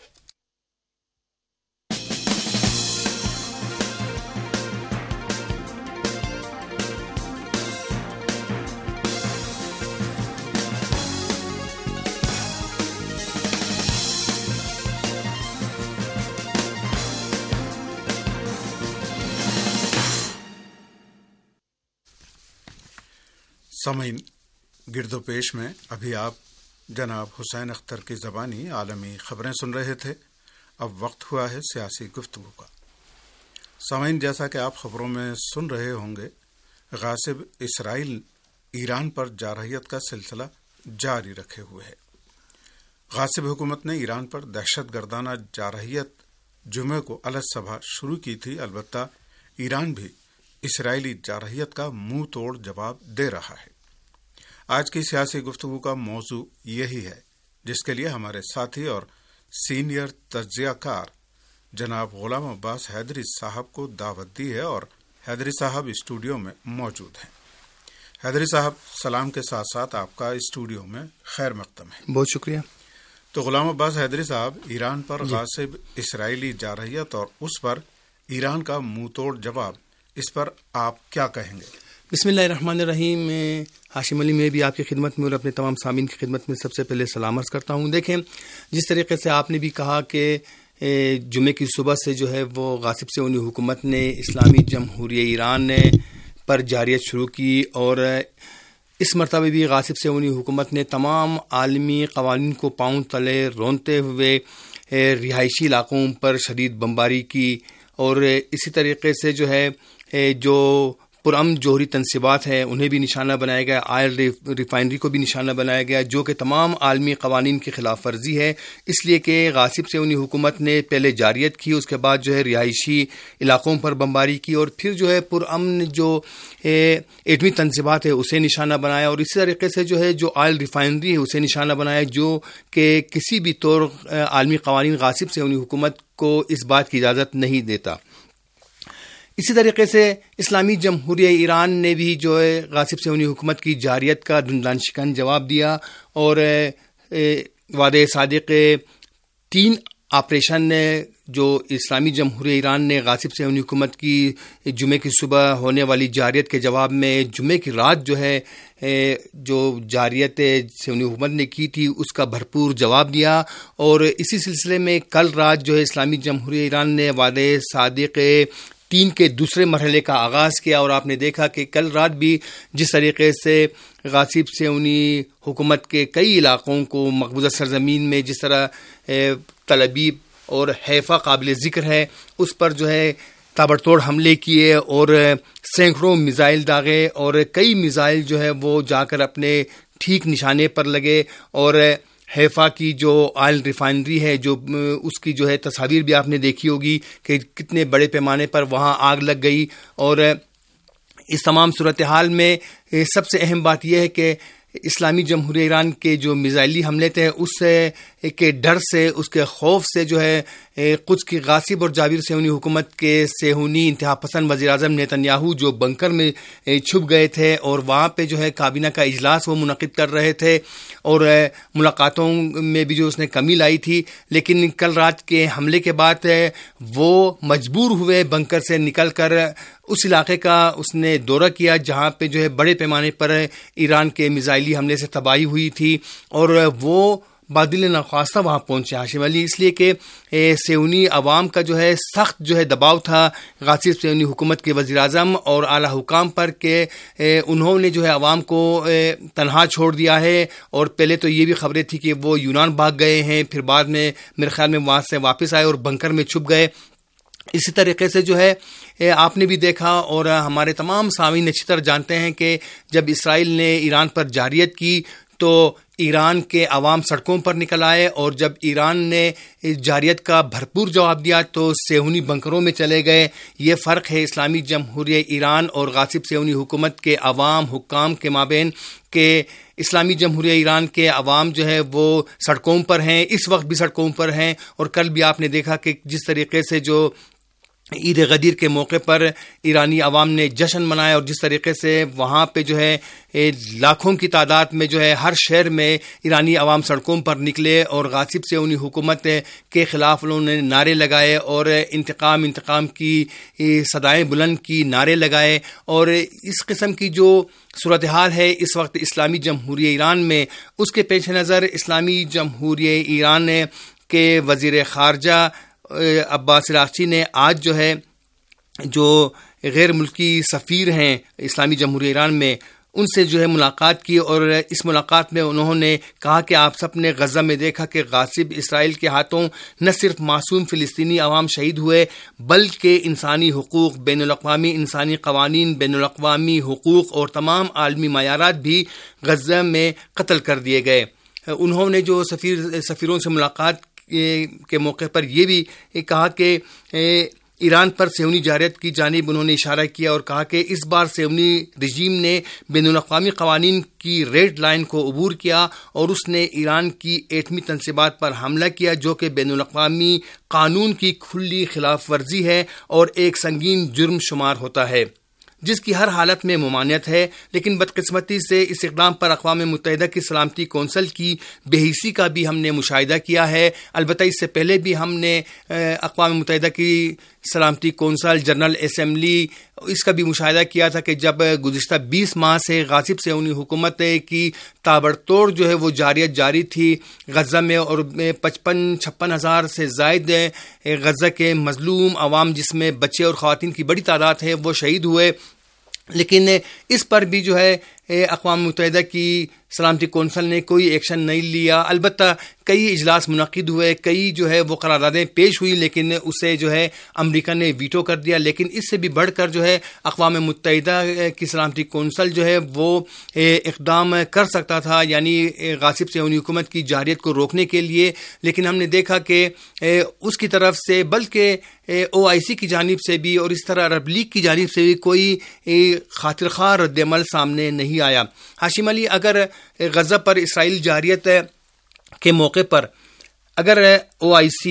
سامعین، گرد و پیش میں ابھی آپ جناب حسین اختر کی زبانی عالمی خبریں سن رہے تھے۔ اب وقت ہوا ہے سیاسی گفتگو کا۔ سامعین، جیسا کہ آپ خبروں میں سن رہے ہوں گے، غاصب اسرائیل ایران پر جارحیت کا سلسلہ جاری رکھے ہوئے ہے۔ غاصب حکومت نے ایران پر دہشت گردانہ جارحیت جمعے کو الگ صبح شروع کی تھی، البتہ ایران بھی اسرائیلی جارحیت کا منہ توڑ جواب دے رہا ہے۔ آج کی سیاسی گفتگو کا موضوع یہی ہے، جس کے لیے ہمارے ساتھی اور سینئر تجزیہ کار جناب غلام عباس حیدری صاحب کو دعوت دی ہے، اور حیدری صاحب اسٹوڈیو میں موجود ہیں۔ حیدری صاحب، سلام کے ساتھ ساتھ آپ کا اسٹوڈیو میں خیر مقدم ہے۔ بہت شکریہ۔ تو غلام عباس حیدری صاحب، ایران پر غاصب اسرائیلی جارحیت اور اس پر ایران کا منہ توڑ جواب، اس پر آپ کیا کہیں گے؟ بسم اللہ الرحمن الرحیم۔ ہاشم علی، میں بھی آپ کی خدمت میں اور اپنے تمام سامعین کی خدمت میں سب سے پہلے سلام عرض کرتا ہوں۔ دیکھیں، جس طریقے سے آپ نے بھی کہا کہ جمعے کی صبح سے جو ہے وہ غاصب سے انہی حکومت نے اسلامی جمہوریہ ایران نے پر جارحیت شروع کی، اور اس مرتبہ بھی غاصب سے انہی حکومت نے تمام عالمی قوانین کو پاؤں تلے رونتے ہوئے رہائشی علاقوں پر شدید بمباری کی، اور اسی طریقے سے جو ہے جو پرامن جوہری تنصیبات ہیں انہیں بھی نشانہ بنایا گیا، آئل ریفائنری کو بھی نشانہ بنایا گیا، جو کہ تمام عالمی قوانین کی خلاف ورزی ہے، اس لیے کہ غاصب سے انہی حکومت نے پہلے جارحیت کی، اس کے بعد جو ہے رہائشی علاقوں پر بمباری کی، اور پھر جو ہے پرامن جو ایٹمی تنصیبات ہے اسے نشانہ بنایا، اور اسی طریقے سے جو ہے جو آئل ریفائنری ہے اسے نشانہ بنایا، جو کہ کسی بھی طور عالمی قوانین غاصب سے انہی حکومت کو اس بات کی اجازت نہیں دیتا۔ اسی طریقے سے اسلامی جمہوریہ ایران نے بھی جو ہے غاصب سے انہی حکومت کی جارحیت کا دندان شکن جواب دیا، اور وعدہ صادق 3 آپریشن جو اسلامی جمہوریہ ایران نے غاصب سے انہی حکومت کی جمعے کی صبح ہونے والی جارحیت کے جواب میں جمعے کی رات جو ہے جو جارحیت سے انہی حکومت نے کی تھی اس کا بھرپور جواب دیا، اور اسی سلسلے میں کل رات جو ہے اسلامی جمہوریہ ایران نے وعدہ صادق 3 کے دوسرے مرحلے کا آغاز کیا، اور آپ نے دیکھا کہ کل رات بھی جس طریقے سے غاصب سے انہی حکومت کے کئی علاقوں کو مقبوضہ سرزمین میں جس طرح تل ابیب اور حیفا قابل ذکر ہے اس پر جو ہے تابڑتوڑ حملے کیے، اور سینکڑوں میزائل داغے، اور کئی میزائل جو ہے وہ جا کر اپنے ٹھیک نشانے پر لگے، اور حیفا کی جو آئل ریفائنری ہے، جو اس کی جو ہے تصاویر بھی آپ نے دیکھی ہوگی کہ کتنے بڑے پیمانے پر وہاں آگ لگ گئی. اور اس تمام صورتحال میں سب سے اہم بات یہ ہے کہ اسلامی جمہوریہ ایران کے جو میزائلی حملے تھے اس کے ڈر سے، اس کے خوف سے جو ہے قدس کی غاصب اور جابر صہیونی حکومت کے صہیونی انتہا پسند وزیر اعظم نیتن یاہو جو بنکر میں چھپ گئے تھے اور وہاں پہ جو ہے کابینہ کا اجلاس وہ منعقد کر رہے تھے اور ملاقاتوں میں بھی جو اس نے کمی لائی تھی، لیکن کل رات کے حملے کے بعد وہ مجبور ہوئے بنکر سے نکل کر اس علاقے کا اس نے دورہ کیا جہاں پہ جو ہے بڑے پیمانے پر ایران کے میزائلی حملے سے تباہی ہوئی تھی، اور وہ بادل نخواستہ وہاں پہنچے ہاشم علی، اس لیے کہ صہیونی عوام کا جو ہے سخت جو ہے دباؤ تھا غاصب صہیونی حکومت کے وزیر اعظم اور اعلیٰ حکام پر کہ انہوں نے جو ہے عوام کو تنہا چھوڑ دیا ہے. اور پہلے تو یہ بھی خبریں تھی کہ وہ یونان بھاگ گئے ہیں، پھر بعد میں میرے خیال میں وہاں سے واپس آئے اور بنکر میں چھپ گئے. اسی طریقے سے جو ہے آپ نے بھی دیکھا اور ہمارے تمام سامعین اچھی طرح جانتے ہیں کہ جب اسرائیل نے ایران پر جارحیت کی تو ایران کے عوام سڑکوں پر نکل آئے، اور جب ایران نے جارحیت کا بھرپور جواب دیا تو صہیونی بنکروں میں چلے گئے. یہ فرق ہے اسلامی جمہوریہ ایران اور غاصب صہیونی حکومت کے عوام حکام کے مابین کہ اسلامی جمہوریہ ایران کے عوام جو ہے وہ سڑکوں پر ہیں، اس وقت بھی سڑکوں پر ہیں. اور کل بھی آپ نے دیکھا کہ جس طریقے سے جو عید غدیر کے موقع پر ایرانی عوام نے جشن منایا اور جس طریقے سے وہاں پہ جو ہے لاکھوں کی تعداد میں جو ہے ہر شہر میں ایرانی عوام سڑکوں پر نکلے اور غاصب صہیونی حکومت کے خلاف انہوں نے نعرے لگائے اور انتقام کی صدائیں بلند کی نعرے لگائے. اور اس قسم کی جو صورتحال ہے اس وقت اسلامی جمہوریہ ایران میں، اس کے پیش نظر اسلامی جمہوریہ ایران کے وزیر خارجہ عباس عراقچی نے آج جو ہے جو غیر ملکی سفیر ہیں اسلامی جمہوریہ ایران میں ان سے جو ہے ملاقات کی، اور اس ملاقات میں انہوں نے کہا کہ آپ سب نے غزہ میں دیکھا کہ غاصب اسرائیل کے ہاتھوں نہ صرف معصوم فلسطینی عوام شہید ہوئے بلکہ انسانی حقوق، بین الاقوامی انسانی قوانین، بین الاقوامی حقوق اور تمام عالمی معیارات بھی غزہ میں قتل کر دیے گئے. انہوں نے جو سفیروں سے ملاقات کے موقع پر یہ بھی کہا کہ ایران پر صہیونی جارحیت کی جانب انہوں نے اشارہ کیا اور کہا کہ اس بار صہیونی رژیم نے بین الاقوامی قوانین کی ریڈ لائن کو عبور کیا اور اس نے ایران کی ایٹمی تنصیبات پر حملہ کیا جو کہ بین الاقوامی قانون کی کھلی خلاف ورزی ہے اور ایک سنگین جرم شمار ہوتا ہے جس کی ہر حالت میں ممانعت ہے. لیکن بدقسمتی سے اس اقدام پر اقوام متحدہ کی سلامتی کونسل کی بے حسی کا بھی ہم نے مشاہدہ کیا ہے. البتہ اس سے پہلے بھی ہم نے اقوام متحدہ کی سلامتی کونسل جنرل اسمبلی اس کا بھی مشاہدہ کیا تھا کہ جب گزشتہ 20 ماہ سے غاصب صہیونی حکومت کی تابڑتوڑ جو ہے وہ جارحیت جاری تھی غزہ میں اور 55-56 ہزار سے زائد غزہ کے مظلوم عوام جس میں بچے اور خواتین کی بڑی تعداد ہے وہ شہید ہوئے. لیکن اس پر بھی جو ہے اقوام متحدہ کی سلامتی کونسل نے کوئی ایکشن نہیں لیا. البتہ کئی اجلاس منعقد ہوئے، کئی جو ہے وہ قراردادیں پیش ہوئی لیکن اسے جو ہے امریکہ نے ویٹو کر دیا. لیکن اس سے بھی بڑھ کر جو ہے اقوام متحدہ کی سلامتی کونسل جو ہے وہ اقدام کر سکتا تھا یعنی غاصب صہیونی حکومت کی جارحیت کو روکنے کے لیے. لیکن ہم نے دیکھا کہ اس کی طرف سے بلکہ OIC کی جانب سے بھی اور اس طرح عرب لیگ کی جانب سے بھی کوئی خاطر خواہ رد عمل سامنے نہیں آیا. ہاشم علی، اگر غزہ پر اسرائیل جارحیت کے موقع پر اگر OIC،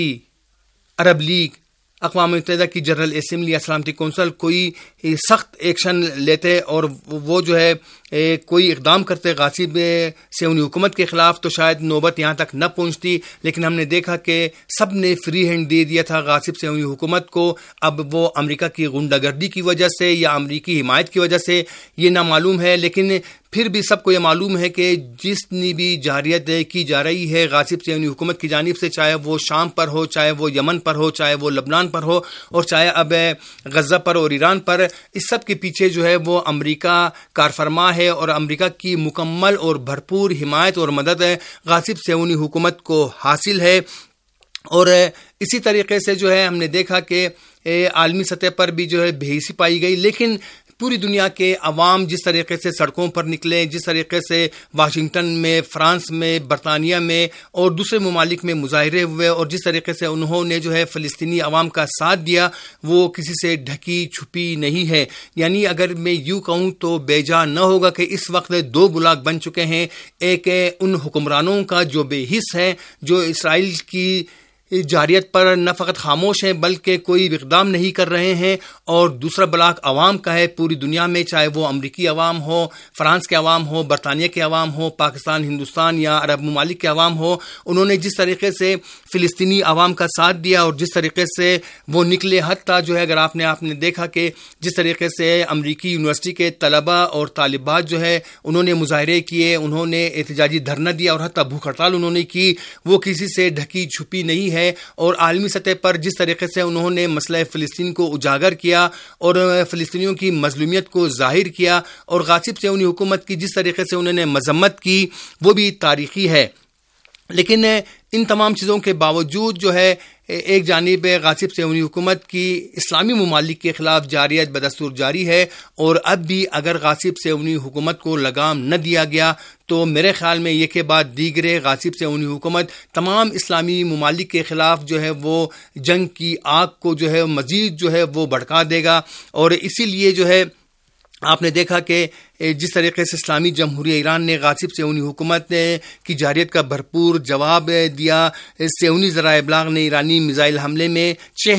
عرب لیگ، اقوام متحدہ کی جنرل اسمبلی یا سلامتی کونسل کوئی سخت ایکشن لیتے اور وہ جو ہے کوئی اقدام کرتے غاصب صہیونی حکومت کے خلاف تو شاید نوبت یہاں تک نہ پہنچتی. لیکن ہم نے دیکھا کہ سب نے فری ہینڈ دے دیا تھا غاصب صہیونی حکومت کو. اب وہ امریکہ کی غنڈہ گردی کی وجہ سے یا امریکی حمایت کی وجہ سے یہ نامعلوم ہے، لیکن پھر بھی سب کو یہ معلوم ہے کہ جتنی بھی جارحیت کی جا رہی ہے غاصب صہیونی حکومت کی جانب سے، چاہے وہ شام پر ہو، چاہے وہ یمن پر ہو، چاہے وہ لبنان پر ہو اور چاہے اب غزہ پر اور ایران پر، اس سب کے پیچھے جو ہے وہ امریکہ کارفرما ہے اور امریکہ کی مکمل اور بھرپور حمایت اور مدد غاصب صہیونی حکومت کو حاصل ہے. اور اسی طریقے سے جو ہے ہم نے دیکھا کہ عالمی سطح پر بھی جو ہے بے حسی پائی گئی. لیکن پوری دنیا کے عوام جس طریقے سے سڑکوں پر نکلے، جس طریقے سے واشنگٹن میں، فرانس میں، برطانیہ میں اور دوسرے ممالک میں مظاہرے ہوئے، اور جس طریقے سے انہوں نے جو ہے فلسطینی عوام کا ساتھ دیا، وہ کسی سے ڈھکی چھپی نہیں ہے. یعنی اگر میں یوں کہوں تو بے جا نہ ہوگا کہ اس وقت 2 بلاک بن چکے ہیں. ایک ان حکمرانوں کا جو بے حس ہیں، جو اسرائیل کی جاریت پر نہ فقط خاموش ہیں بلکہ کوئی اقدام نہیں کر رہے ہیں، اور دوسرا بلاک عوام کا ہے پوری دنیا میں، چاہے وہ امریکی عوام ہو، فرانس کے عوام ہو، برطانیہ کے عوام ہو، پاکستان، ہندوستان یا عرب ممالک کے عوام ہو. انہوں نے جس طریقے سے فلسطینی عوام کا ساتھ دیا اور جس طریقے سے وہ نکلے، حتیٰ جو ہے اگر آپ نے دیکھا کہ جس طریقے سے امریکی یونیورسٹی کے طلبہ اور طالبات جو ہے انہوں نے مظاہرے کیے، انہوں نے احتجاجی دھرنا دیا اور حتیٰ بھوک ہڑتال انہوں نے کی، وہ کسی سے ڈھکی چھپی نہیں ہے. اور عالمی سطح پر جس طریقے سے انہوں نے مسئلہ فلسطین کو اجاگر کیا اور فلسطینیوں کی مظلومیت کو ظاہر کیا، اور غاصب صہیونی حکومت کی جس طریقے سے انہوں نے مذمت کی، وہ بھی تاریخی ہے. لیکن ان تمام چیزوں کے باوجود جو ہے ایک جانب غاصب صہیونی حکومت کی اسلامی ممالک کے خلاف جاریت بدستور جاری ہے، اور اب بھی اگر غاصب صہیونی حکومت کو لگام نہ دیا گیا تو میرے خیال میں یہ کے بعد دیگرے غاصب صہیونی حکومت تمام اسلامی ممالک کے خلاف جو ہے وہ جنگ کی آگ کو جو ہے مزید جو ہے وہ بھڑکا دے گا. اور اسی لیے جو ہے آپ نے دیکھا کہ جس طریقے سے اسلامی جمہوریہ ایران نے غاصب صہیونی حکومت کی جاریت کا بھرپور جواب دیا. صہیونی ذرائع ابلاغ نے ایرانی میزائل حملے میں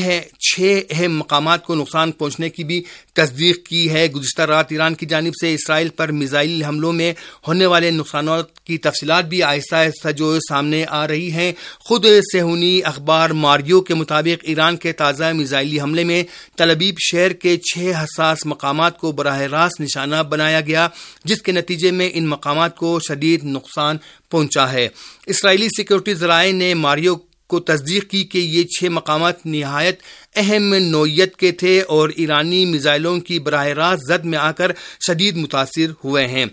6 اہم مقامات کو نقصان پہنچنے کی بھی تصدیق کی ہے. گزشتہ رات ایران کی جانب سے اسرائیل پر میزائل حملوں میں ہونے والے نقصانات کی تفصیلات بھی آہستہ آہستہ جو سامنے آ رہی ہیں. خود صہیونی اخبار ماریو کے مطابق ایران کے تازہ میزائلی حملے میں تل ابیب شہر کے 6 حساس مقامات کو براہ راست نشانہ بنایا گیا، جس کے نتیجے میں ان مقامات کو شدید نقصان پہنچا ہے. اسرائیلی سیکورٹی ذرائع نے ماریو کو تصدیق کی کہ یہ 6 مقامات نہایت اہم نوعیت کے تھے اور ایرانی میزائلوں کی براہ راست زد میں آ کر شدید متاثر ہوئے ہیں.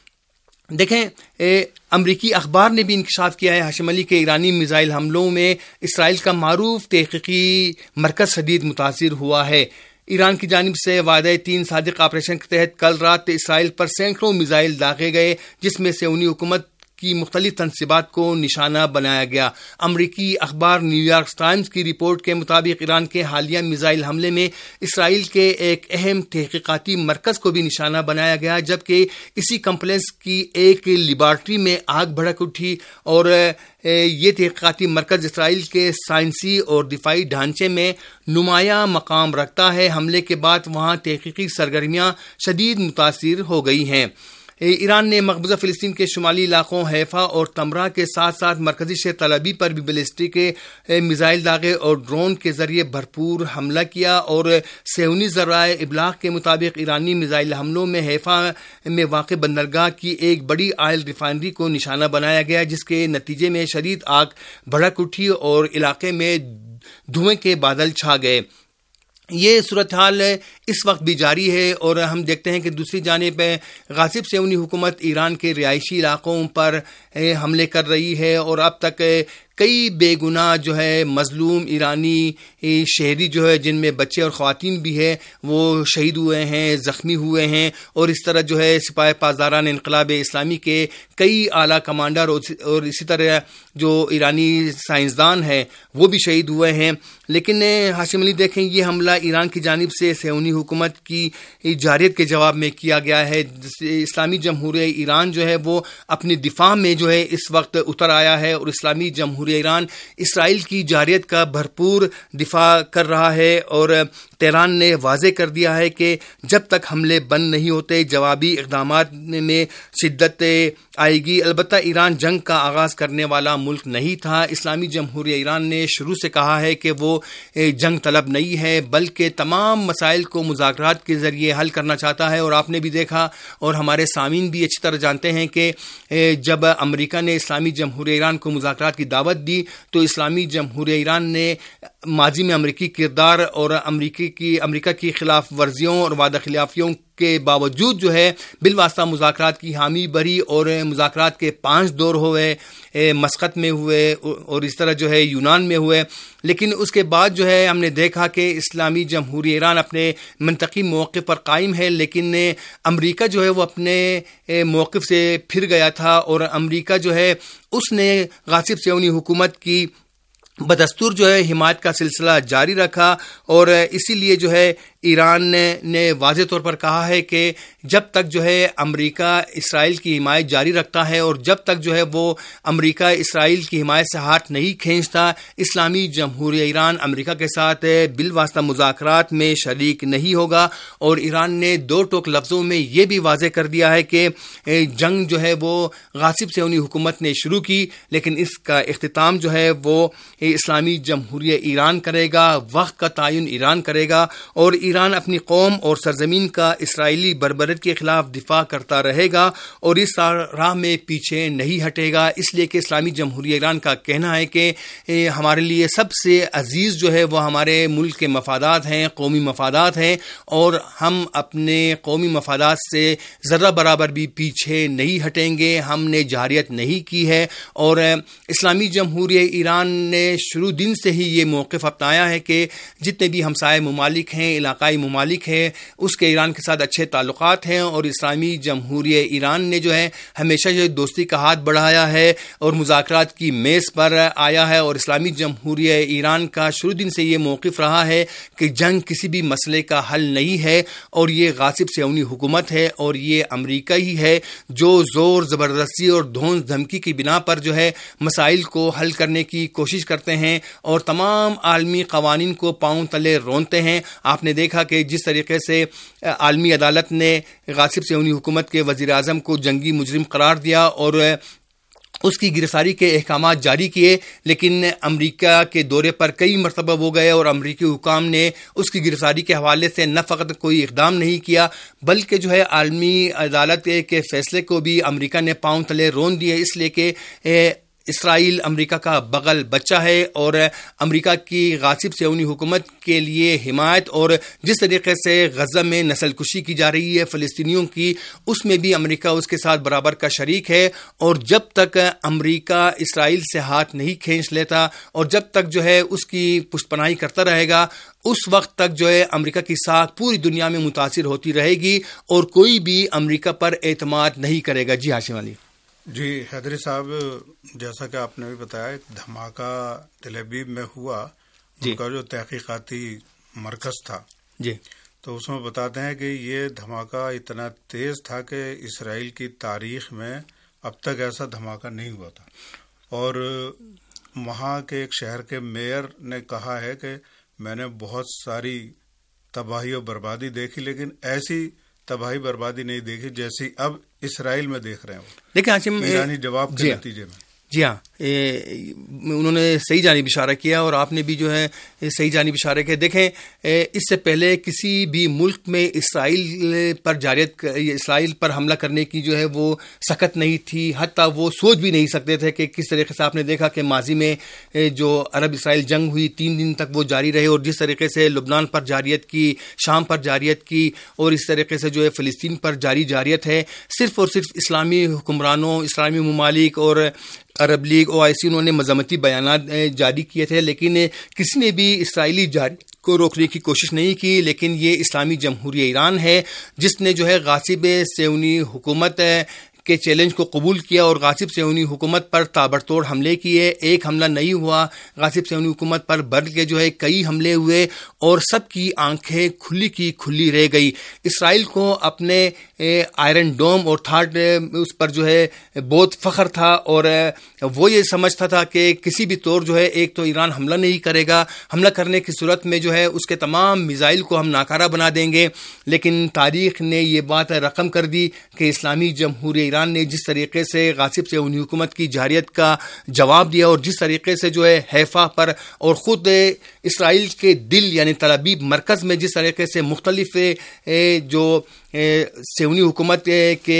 دیکھیں امریکی اخبار نے بھی انکشاف کیا ہے ہاشم علی کے ایرانی میزائل حملوں میں اسرائیل کا معروف تحقیقی مرکز شدید متاثر ہوا ہے. ایران کی جانب سے وعدہ 3 صادق آپریشن کے تحت کل رات اسرائیل پر سینکڑوں میزائل داغے گئے، جس میں صہیونی حکومت کی مختلف تنصیبات کو نشانہ بنایا گیا. امریکی اخبار نیو یارک ٹائمز کی رپورٹ کے مطابق ایران کے حالیہ میزائل حملے میں اسرائیل کے ایک اہم تحقیقاتی مرکز کو بھی نشانہ بنایا گیا، جبکہ اسی کمپلیکس کی ایک لیبارٹری میں آگ بھڑک اٹھی. اور یہ تحقیقاتی مرکز اسرائیل کے سائنسی اور دفاعی ڈھانچے میں نمایاں مقام رکھتا ہے. حملے کے بعد وہاں تحقیقی سرگرمیاں شدید متاثر ہو گئی ہیں. ایران نے مقبوضہ فلسطین کے شمالی علاقوں حیفا اور تمرا کے ساتھ ساتھ مرکزی شہر تل ابیب پر بھی بیلسٹک میزائل داغے اور ڈرون کے ذریعے بھرپور حملہ کیا. اور صہیونی ذرائع ابلاغ کے مطابق ایرانی میزائل حملوں میں حیفا میں واقع بندرگاہ کی ایک بڑی آئل ریفائنری کو نشانہ بنایا گیا، جس کے نتیجے میں شدید آگ بھڑک اٹھی اور علاقے میں دھوئیں کے بادل چھا گئے. یہ صورتحال اس وقت بھی جاری ہے اور ہم دیکھتے ہیں کہ دوسری جانب غاصب صہیونی حکومت ایران کے رہائشی علاقوں پر حملے کر رہی ہے اور اب تک کئی بے گناہ جو ہے مظلوم ایرانی شہری جو ہے جن میں بچے اور خواتین بھی ہے وہ شہید ہوئے ہیں، زخمی ہوئے ہیں. اور اس طرح جو ہے سپاہ پاسداران انقلاب اسلامی کے کئی اعلیٰ کمانڈر اور اسی طرح جو ایرانی سائنسدان ہیں وہ بھی شہید ہوئے ہیں. لیکن ہاشم علی دیکھیں یہ حملہ ایران کی جانب سے صہیونی حکومت کی جاریت کے جواب میں کیا گیا ہے. اسلامی جمہوریہ ایران جو ہے وہ اپنی دفاع میں جو ہے اس وقت اتر آیا ہے اور اسلامی جمہوریہ ایران اسرائیل کی جاریت کا بھرپور دفاع کر رہا ہے. اور تہران نے واضح کر دیا ہے کہ جب تک حملے بند نہیں ہوتے جوابی اقدامات میں شدت آئے گی. البتہ ایران جنگ کا آغاز کرنے والا ملک نہیں تھا. اسلامی جمہوریہ ایران نے شروع سے کہا ہے کہ وہ جنگ طلب نہیں ہے بلکہ تمام مسائل کو مذاکرات کے ذریعے حل کرنا چاہتا ہے. اور آپ نے بھی دیکھا اور ہمارے سامعین بھی اچھی طرح جانتے ہیں کہ جب امریکہ نے اسلامی جمہوریہ ایران کو مذاکرات کی دعوت دی تو اسلامی جمہوریہ ایران نے ماضی میں امریکی کردار اور امریکہ کی خلاف ورزیوں اور وعدہ خلافیوں کے باوجود جو ہے بالواسطہ مذاکرات کی حامی بری اور مذاکرات کے 5 دور ہوئے، مسقط میں ہوئے اور اس طرح جو ہے یونان میں ہوئے، لیکن اس کے بعد جو ہے ہم نے دیکھا کہ اسلامی جمہوریہ ایران اپنے منطقی موقف پر قائم ہے، لیکن امریکہ جو ہے وہ اپنے موقف سے پھر گیا تھا اور امریکہ جو ہے اس نے غاصب صہیونی حکومت کی بدستور جو ہے حمایت کا سلسلہ جاری رکھا، اور اسی لیے جو ہے ایران نے واضح طور پر کہا ہے کہ جب تک جو ہے امریکہ اسرائیل کی حمایت جاری رکھتا ہے اور جب تک جو ہے وہ امریکہ اسرائیل کی حمایت سے ہاتھ نہیں کھینچتا، اسلامی جمہوریہ ایران امریکہ کے ساتھ بالواسطہ مذاکرات میں شریک نہیں ہوگا۔ اور ایران نے 2 ٹوک لفظوں میں یہ بھی واضح کر دیا ہے کہ جنگ جو ہے وہ غاصب صہیونی حکومت نے شروع کی، لیکن اس کا اختتام جو ہے وہ اسلامی جمہوریہ ایران کرے گا، وقت کا تعین ایران کرے گا، اور ایران اپنی قوم اور سرزمین کا اسرائیلی بربریت کے خلاف دفاع کرتا رہے گا اور اس راہ میں پیچھے نہیں ہٹے گا۔ اس لیے کہ اسلامی جمہوریہ ایران کا کہنا ہے کہ ہمارے لیے سب سے عزیز جو ہے وہ ہمارے ملک کے مفادات ہیں، قومی مفادات ہیں، اور ہم اپنے قومی مفادات سے ذرہ برابر بھی پیچھے نہیں ہٹیں گے۔ ہم نے جارحیت نہیں کی ہے، اور اسلامی جمہوریہ ایران نے شروع دن سے ہی یہ موقف اپنایا ہے کہ جتنے بھی ہمسائے ممالک ہیں، علاقائی ممالک ہیں، اس کے ایران کے ساتھ اچھے تعلقات ہیں، اور اسلامی جمہوریہ ایران نے جو ہے ہمیشہ جو دوستی کا ہاتھ بڑھایا ہے اور مذاکرات کی میز پر آیا ہے، اور اسلامی جمہوریہ ایران کا شروع دن سے یہ موقف رہا ہے کہ جنگ کسی بھی مسئلے کا حل نہیں ہے، اور یہ غاصب صہیونی حکومت ہے اور یہ امریکہ ہی ہے جو زور زبردستی اور دھونس دھمکی کی بنا پر جو ہے مسائل کو حل کرنے کی کوشش کرتے ہیں اور تمام عالمی قوانین کو پاؤں تلے رونتے ہیں۔ آپ نے دیکھا کہ جس طریقے سے عالمی عدالت نے غاصب صہیونی حکومت کے وزیر اعظم کو جنگی مجرم قرار دیا اور اس کی گرفتاری کے احکامات جاری کیے، لیکن امریکہ کے دورے پر کئی مرتبہ وہ گئے اور امریکی حکام نے اس کی گرفتاری کے حوالے سے نہ فقط کوئی اقدام نہیں کیا بلکہ جو ہے عالمی عدالت کے فیصلے کو بھی امریکہ نے پاؤں تلے رون دیے، اس لیے کہ اسرائیل امریکہ کا بغل بچہ ہے، اور امریکہ کی غاصب صہیونی حکومت کے لیے حمایت اور جس طریقے سے غزہ میں نسل کشی کی جا رہی ہے فلسطینیوں کی، اس میں بھی امریکہ اس کے ساتھ برابر کا شریک ہے۔ اور جب تک امریکہ اسرائیل سے ہاتھ نہیں کھینچ لیتا اور جب تک جو ہے اس کی پشت پناہی کرتا رہے گا، اس وقت تک جو ہے امریکہ کی ساکھ پوری دنیا میں متاثر ہوتی رہے گی اور کوئی بھی امریکہ پر اعتماد نہیں کرے گا۔ جی ہاشم علی۔ جی حیدری صاحب، جیسا کہ آپ نے بھی بتایا ایک دھماکہ تل ابیب میں ہوا، ان کا جو تحقیقاتی مرکز تھا، جی تو اس میں بتاتے ہیں کہ یہ دھماکہ اتنا تیز تھا کہ اسرائیل کی تاریخ میں اب تک ایسا دھماکہ نہیں ہوا تھا، اور وہاں کے ایک شہر کے میئر نے کہا ہے کہ میں نے بہت ساری تباہی و بربادی دیکھی لیکن ایسی تباہی بربادی نہیں دیکھی جیسی اب اسرائیل میں دیکھ رہے ہیں۔ دیکھیں ہاشم، ایرانی جواب کے نتیجے میں جی ہاں، انہوں نے صحیح جانب اشارہ کیا اور آپ نے بھی جو ہے صحیح جانب اشارہ کیا۔ دیکھیں اس سے پہلے کسی بھی ملک میں اسرائیل پر حملہ کرنے کی جو ہے وہ سخت نہیں تھی، حتیٰ وہ سوچ بھی نہیں سکتے تھے کہ کس طریقے سے آپ نے دیکھا کہ ماضی میں جو عرب اسرائیل جنگ ہوئی 3 دن تک وہ جاری رہے، اور جس طریقے سے لبنان پر جارحیت کی، شام پر جارحیت کی، اور اس طریقے سے جو ہے فلسطین پر جارحیت ہے، صرف اور صرف اسلامی حکمرانوں، اسلامی ممالک اور عرب لیگ OIC انہوں نے مذمتی بیانات جاری کیے تھے، لیکن کسی نے بھی اسرائیلی جاری کو روکنے کی کوشش نہیں کی۔ لیکن یہ اسلامی جمہوریہ ایران ہے جس نے جو ہے غاصب صہیونی حکومت کے چیلنج کو قبول کیا اور غاصب صہیونی حکومت پر تابڑتوڑ حملے کیے۔ ایک حملہ نہیں ہوا غاصب صہیونی حکومت پر، بلکہ جو ہے کئی حملے ہوئے اور سب کی آنکھیں کھلی کی کھلی رہ گئی۔ اسرائیل کو اپنے آئرن ڈوم اور تھارڈ اس پر جو ہے بہت فخر تھا، اور وہ یہ سمجھتا تھا کہ کسی بھی طور جو ہے ایک تو ایران حملہ نہیں کرے گا، حملہ کرنے کی صورت میں جو ہے اس کے تمام میزائل کو ہم ناکارہ بنا دیں گے، لیکن تاریخ نے یہ بات رقم کر دی کہ اسلامی جمہوریہ ایران نے جس طریقے سے غاصب صہیونی حکومت کی جارحیت کا جواب دیا اور جس طریقے سے جو ہے حیفا پر اور خود اسرائیل کے دل یعنی تل ابیب مرکز میں جس طریقے سے مختلف جو صہیونی حکومت کے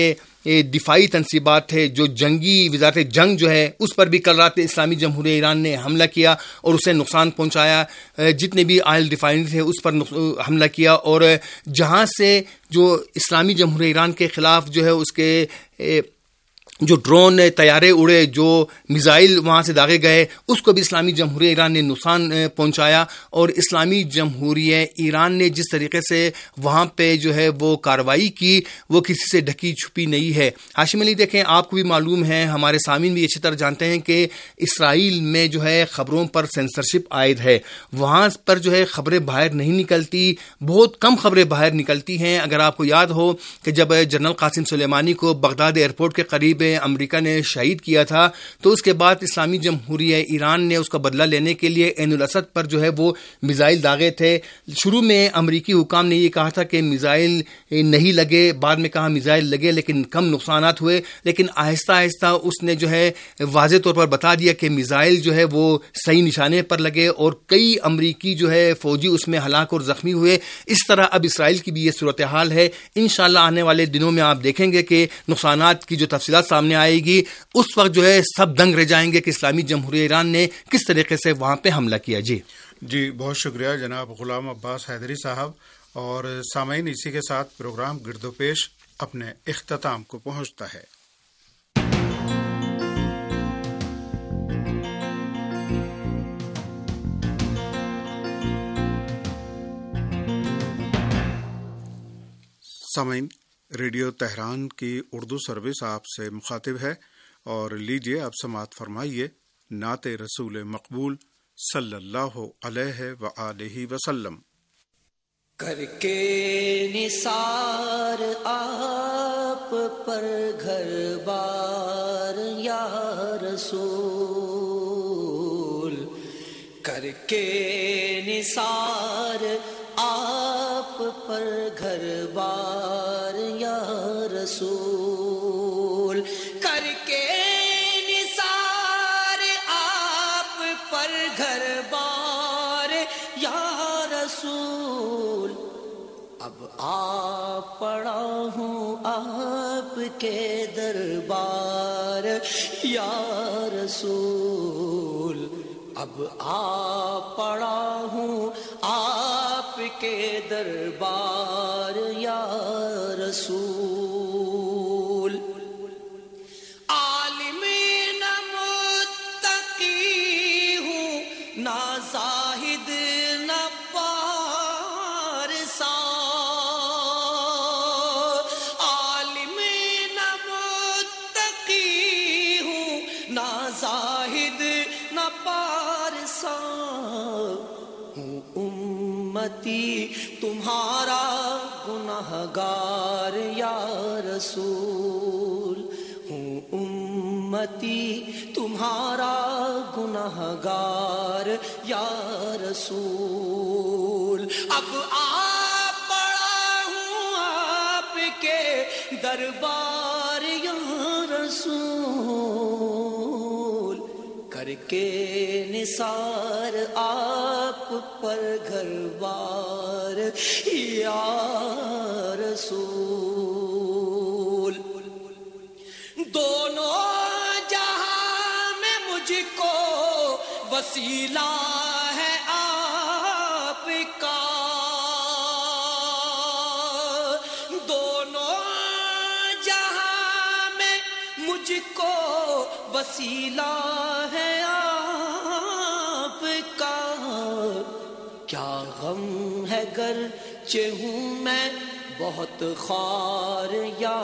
دفاعی تنصیبات تھے، جو جنگی وزارت جنگ جو ہے اس پر بھی کل رات اسلامی جمہوریہ ایران نے حملہ کیا اور اسے نقصان پہنچایا. جتنے بھی آئل ریفائنری تھے اس پر حملہ کیا، اور جہاں سے جو اسلامی جمہوریہ ایران کے خلاف جو ہے اس کے جو ڈرون طیارے اڑے، جو میزائل وہاں سے داغے گئے، اس کو بھی اسلامی جمہوریہ ایران نے نقصان پہنچایا. اور اسلامی جمہوریہ ایران نے جس طریقے سے وہاں پہ جو ہے وہ کارروائی کی وہ کسی سے ڈھکی چھپی نہیں ہے. ہاشم علی دیکھیں، آپ کو بھی معلوم ہے، ہمارے سامعین بھی اچھی طرح جانتے ہیں کہ اسرائیل میں جو ہے خبروں پر سینسرشپ عائد ہے. وہاں پر جو ہے خبریں باہر نہیں نکلتی، بہت کم خبریں باہر نکلتی ہیں. اگر آپ کو یاد ہو کہ جب جنرل قاسم سلیمانی کو بغداد ایئرپورٹ کے قریب امریکہ نے شہید کیا تھا، تو اس کے بعد اسلامی جمہوریہ ایران نے اس کا بدلہ لینے کے لیے عین الاسد پر جو ہے وہ میزائل داغے تھے. شروع میں امریکی حکام نے یہ کہا تھا کہ میزائل نہیں لگے، بعد میں کہا میزائل لگے لیکن کم نقصانات ہوئے. لیکن آہستہ آہستہ اس نے جو ہے واضح طور پر بتا دیا کہ میزائل جو ہے وہ صحیح نشانے پر لگے اور کئی امریکی جو ہے فوجی اس میں ہلاک اور زخمی ہوئے. اس طرح اب اسرائیل کی بھی یہ صورتحال ہے. انشاءاللہ آنے والے دنوں میں آپ دیکھیں گے کہ نقصانات کی جو تفصیلات سامنے آئے گی، اس وقت جو ہے سب دنگ رہ جائیں گے کہ اسلامی جمہوریہ ایران نے کس طریقے سے وہاں پہ حملہ کیا. جی بہت شکریہ جناب غلام عباس حیدری صاحب. اور سامعین، اسی کے ساتھ پروگرام گرد و پیش اپنے اختتام کو پہنچتا ہے. سامعین، ریڈیو تہران کی اردو سروس آپ سے مخاطب ہے، اور لیجیے آپ سماعت فرمائیے نعت رسول مقبول صلی اللہ علیہ وآلہ وسلم. کر کے نثار آپ پر گھر بار یا رسول، کر کے نثار آپ پر گھر بار یا رسول، کر کے نثار آپ پر گھر بار یا رسول. اب آ پڑا ہوں آپ کے دربار یا رسول، اب آ پڑا ہوں آپ کے دربار یا رسول. عالم نہ متقی ہوں، نہ زاہد نہ پارسا، عالم نہ متقی ہوں، نہ زاہد نہ پارسا، ہوں امتی تمہارا گنہگار یا رسول، ہوں امتی تمہارا گنہگار یا رسول. اب آپ پڑا ہوں آپ کے دربار یا رسول، کر کے نثار آپ پر گھر بار یا رسول. دونوں جہاں میں مجھ کو وسیلہ ہے آپ کا، دونوں جہاں میں مجھ کو وسیلہ ہے آپ کا. کیا غم ہے گرچہ ہوں میں بہت خوار یا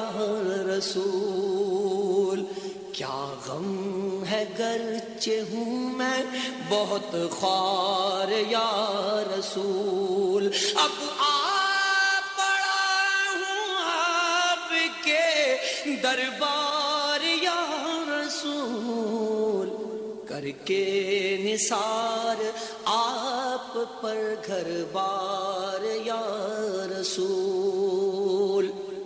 رسول، کیا غم ہے گرچہ ہوں میں بہت خوار یا رسول. اب آپ پڑا ہوں آپ کے دربار یا رسول، کر کے نثار آپ پر گھر بار یا رسول.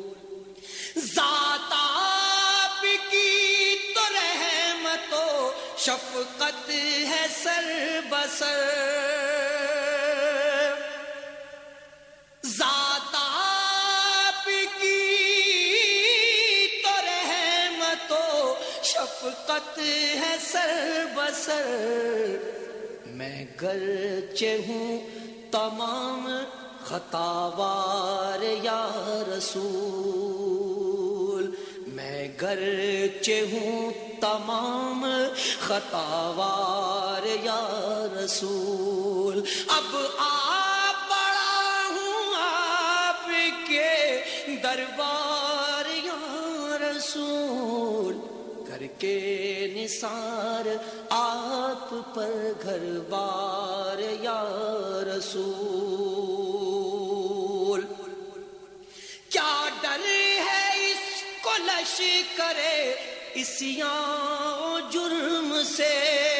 ذات آپ کی تو رحمت و شفقت ہے سر بسر، ذات آپ کی تو شفقت ہے سر بسر، میں گرچہ ہوں تمام خطاوار یا رسول، میں گرچہ ہوں تمام خطاوار یا رسول، اب آپ پڑا ہوں آپ کے دربار یا رسول، کر کے نثار آپ پر گھر بار یا رسول، کیا ڈر ہے اس کو لشکر عصیاں و جرم سے،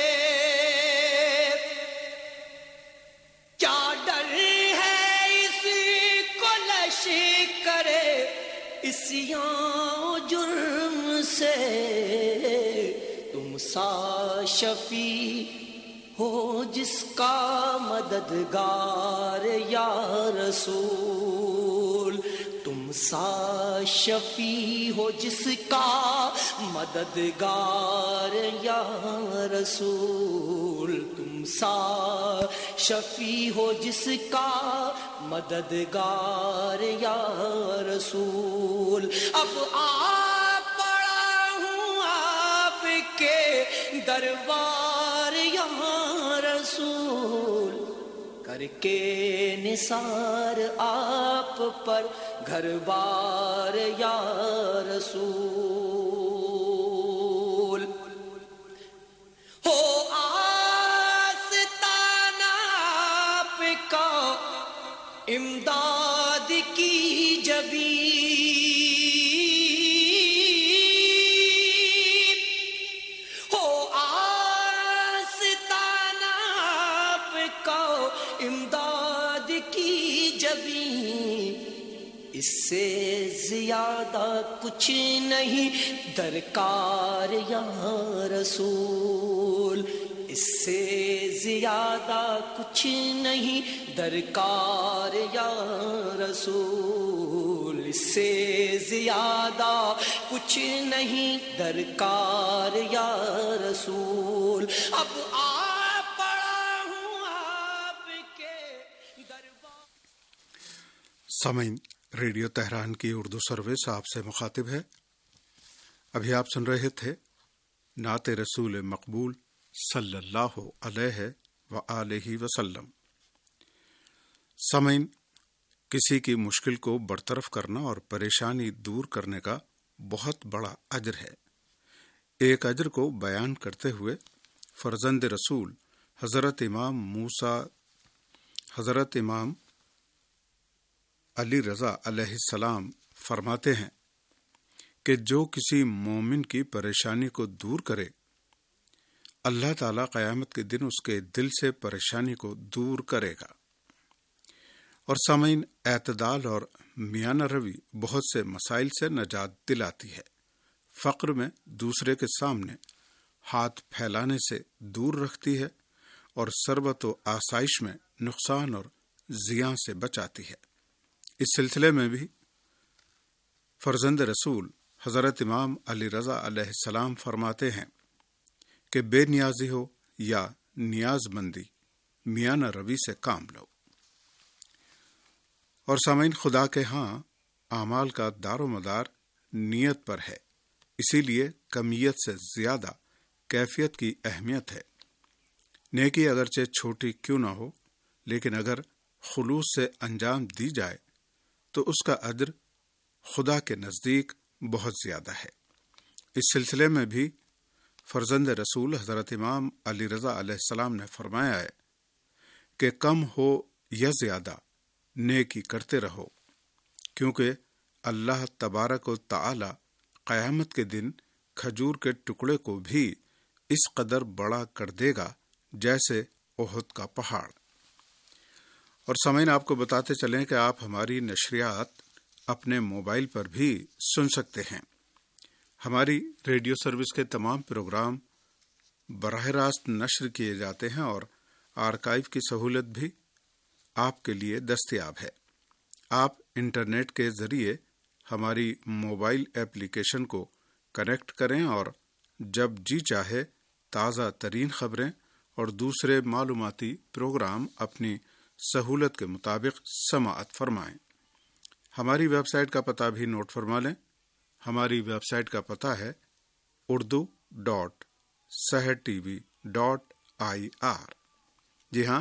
کیا ڈر ہے اس کو لشکر عصیاں و جرم سے، تم سا شفیع ہو جس کا مددگار یا رسول، تم سا شفیع ہو جس کا مددگار یا رسول، تم سا شفیع ہو جس کا مددگار یا رسول، اب آپ پڑا ہوں آپ کے دربار یا رسول، کر کے نثار آپ پر گھر بار یا رسول، ہو آستانہ آپ کا امداد کی جبیں، امداد کی جبیں، اس سے زیادہ کچھ نہیں درکار یا رسول، اس سے زیادہ کچھ نہیں درکار یا رسول، اس سے زیادہ کچھ نہیں درکار یا رسول، اب سامعین، ریڈیو تہران کی اردو سروس آپ سے مخاطب ہے۔ ابھی آپ سن رہے تھے نعت رسول مقبول صلی اللہ علیہ وآلہ وسلم۔ سامعین، کسی کی مشکل کو برطرف کرنا اور پریشانی دور کرنے کا بہت بڑا اجر ہے۔ ایک اجر کو بیان کرتے ہوئے فرزند رسول حضرت امام علی رضا علیہ السلام فرماتے ہیں کہ جو کسی مومن کی پریشانی کو دور کرے، اللہ تعالیٰ قیامت کے دن اس کے دل سے پریشانی کو دور کرے گا۔ اور سامعین، اعتدال اور میانہ روی بہت سے مسائل سے نجات دلاتی ہے۔ فقر میں دوسرے کے سامنے ہاتھ پھیلانے سے دور رکھتی ہے، اور ثروت و آسائش میں نقصان اور زیاں سے بچاتی ہے۔ اس سلسلے میں بھی فرزند رسول حضرت امام علی رضا علیہ السلام فرماتے ہیں کہ بے نیازی ہو یا نیاز مندی، میانہ روی سے کام لو۔ اور سامعین، خدا کے ہاں اعمال کا دار و مدار نیت پر ہے، اسی لیے کمیت سے زیادہ کیفیت کی اہمیت ہے۔ نیکی اگرچہ چھوٹی کیوں نہ ہو، لیکن اگر خلوص سے انجام دی جائے تو اس کا اجر خدا کے نزدیک بہت زیادہ ہے۔ اس سلسلے میں بھی فرزند رسول حضرت امام علی رضا علیہ السلام نے فرمایا ہے کہ کم ہو یا زیادہ نیکی کرتے رہو، کیونکہ اللہ تبارک و تعالی قیامت کے دن کھجور کے ٹکڑے کو بھی اس قدر بڑا کر دے گا جیسے احد کا پہاڑ۔ اور سامعین، آپ کو بتاتے چلیں کہ آپ ہماری نشریات اپنے موبائل پر بھی سن سکتے ہیں۔ ہماری ریڈیو سروس کے تمام پروگرام براہ راست نشر کیے جاتے ہیں، اور آرکائیو کی سہولت بھی آپ کے لیے دستیاب ہے۔ آپ انٹرنیٹ کے ذریعے ہماری موبائل ایپلیکیشن کو کنیکٹ کریں اور جب جی چاہے تازہ ترین خبریں اور دوسرے معلوماتی پروگرام اپنی سہولت کے مطابق سماعت فرمائیں۔ ہماری ویب سائٹ کا پتہ بھی نوٹ فرما لیں۔ ہماری ویب سائٹ کا پتہ ہے urdu.sehrtv.ir۔ جی ہاں،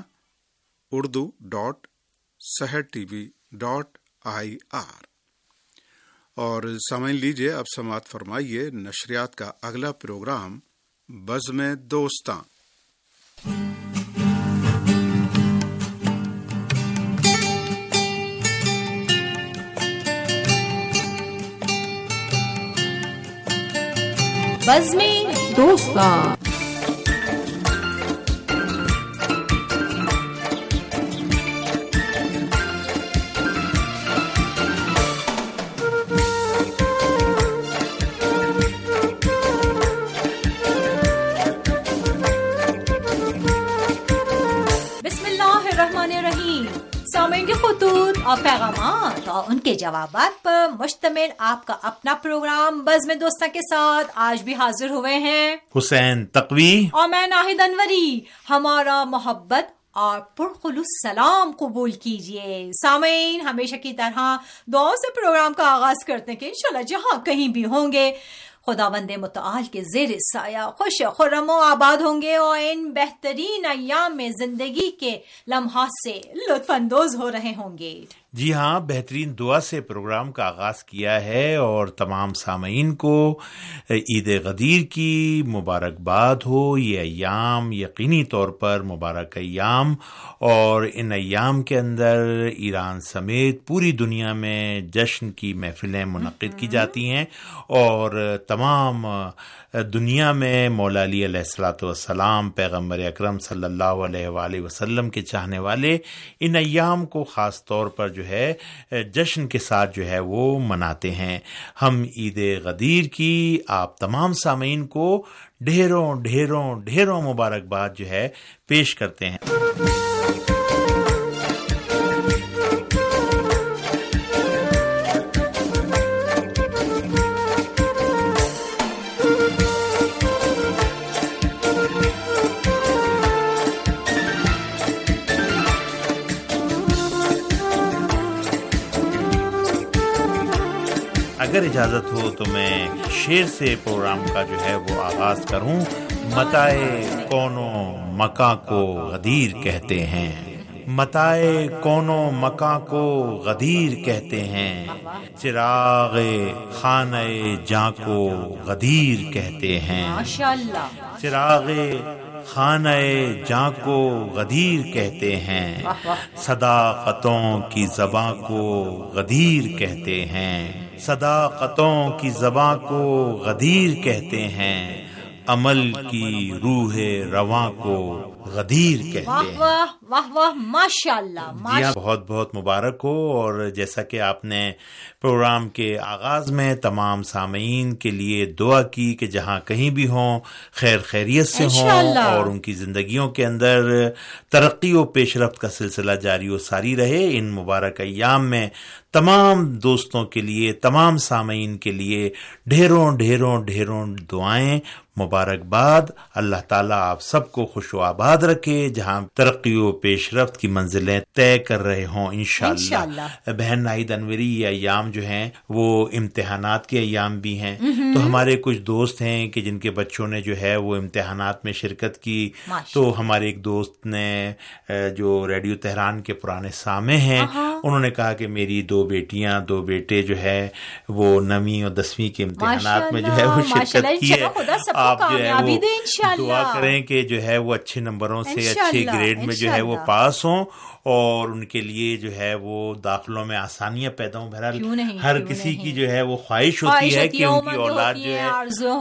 urdu.sehrtv.ir۔ اور سامعین لیجیے، اب سماعت فرمائیے نشریات کا اگلا پروگرام بزم دوستاں۔ بزم دوستاں۔ سامعین کے خطوط اور پیغامات اور ان کے جوابات پر مشتمل آپ کا اپنا پروگرام بزم دوستاں کے ساتھ آج بھی حاضر ہوئے ہیں حسین تقوی اور میں ناہید انوری۔ ہمارا محبت اور پرخلوص سلام قبول کیجئے۔ سامعین، ہمیشہ کی طرح دعاؤں سے پروگرام کا آغاز کرتے ہیں کہ انشاءاللہ جہاں کہیں بھی ہوں گے خداوند متعال کے زیر سایہ خوش خرم و آباد ہوں گے اور ان بہترین ایام میں زندگی کے لمحات سے لطف اندوز ہو رہے ہوں گے۔ جی ہاں، بہترین دعا سے پروگرام کا آغاز کیا ہے اور تمام سامعین کو عید غدیر کی مبارکباد ہو۔ یہ ایام یقینی طور پر مبارک ایام، اور ان ایام کے اندر ایران سمیت پوری دنیا میں جشن کی محفلیں منعقد کی جاتی ہیں، اور تمام دنیا میں مولا علی علیہ الصلوۃ والسلام پیغمبر اکرم صلی اللہ علیہ وآلہ وسلم کے چاہنے والے ان ایام کو خاص طور پر جو ہے جشن کے ساتھ جو ہے وہ مناتے ہیں۔ ہم عید غدیر کی آپ تمام سامعین کو ڈھیروں ڈھیروں ڈھیروں مبارکباد جو ہے پیش کرتے ہیں۔ اگر اجازت ہو تو میں شعر سے پروگرام کا جو ہے وہ آغاز کروں۔ متائے کونو مکاں کو غدیر کہتے ہیں، متائے کونو مکاں کو غدیر کہتے ہیں، چراغ خانہ جاں کو غدیر کہتے ہیں، ماشاءاللہ، چراغ خانہ جاں کو غدیر کہتے ہیں، صداقتوں کی زباں کو غدیر کہتے ہیں، صداقتوں کی زباں کو غدیر کہتے ہیں، عمل کی روح رواں کو غدیر کہتے ہیں۔ واہ واہ واہ، ماشاءاللہ جی ہاں، بہت بہت مبارک ہو۔ اور جیسا کہ آپ نے پروگرام کے آغاز میں تمام سامعین کے لیے دعا کی کہ جہاں کہیں بھی ہوں خیر خیریت سے ہوں اور ان کی زندگیوں کے اندر ترقی و پیش رفت کا سلسلہ جاری و ساری رہے، ان مبارک ایام میں تمام دوستوں کے لیے، تمام سامعین کے لیے ڈھیروں ڈھیروں ڈھیروں دعائیں، مبارکباد۔ اللہ تعالیٰ آپ سب کو خوش و آباد رکھے، جہاں ترقی و پیش رفت کی منزلیں طے کر رہے ہوں انشاءاللہ۔ بہن ناہید انوری، یہ ایام جو ہیں وہ امتحانات کے ایام بھی ہیں، تو ہمارے کچھ دوست ہیں کہ جن کے بچوں نے جو ہے وہ امتحانات میں شرکت کی، تو ہمارے ایک دوست نے جو ریڈیو تہران کے پرانے سامع ہیں، انہوں نے کہا کہ میری 2 بیٹیاں 2 بیٹے جو ہے وہ 9ویں اور 10ویں کے امتحانات میں جو ہے وہ شرکت کی ہے۔ آپ جو ہے وہ دعا کریں کہ جو ہے وہ اچھے نمبروں سے اچھے گریڈ میں جو ہے وہ پاس ہوں، اور ان کے لیے جو ہے وہ داخلوں میں آسانیاں پیدا ہوں۔ بہرحال ہر کسی کی جو ہے وہ خواہش ہوتی ہے کہ ان کی اولاد جو ہے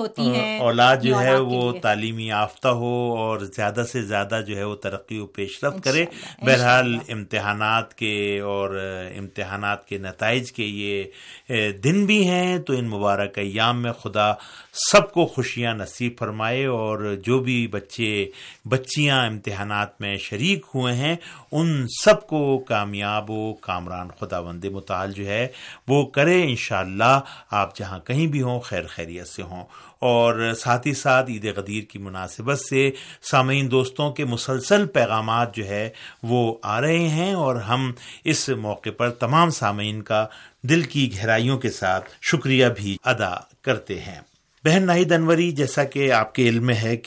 وہ تعلیمی یافتہ ہو اور زیادہ سے زیادہ جو ہے وہ ترقی و پیش رفت کرے۔ بہرحال امتحانات کے اور امتحانات کے نتائج کے یہ دن بھی ہیں، تو ان مبارک ایام میں خدا سب کو خوشیاں نصیب نصیب فرمائے، اور جو بھی بچیاں امتحانات میں شریک ہوئے ہیں ان سب کو کامیاب و کامران خداوند متعال جو ہے وہ کرے انشاءاللہ، آپ جہاں کہیں بھی ہوں خیر خیریت سے ہوں۔ اور ساتھ ہی ساتھ عید غدیر کی مناسبت سے سامعین دوستوں کے مسلسل پیغامات جو ہے وہ آ رہے ہیں، اور ہم اس موقع پر تمام سامعین کا دل کی گہرائیوں کے ساتھ شکریہ بھی ادا کرتے ہیں۔ بہن ناہید انوری، جیسا کہ آپ کے علم میں ہے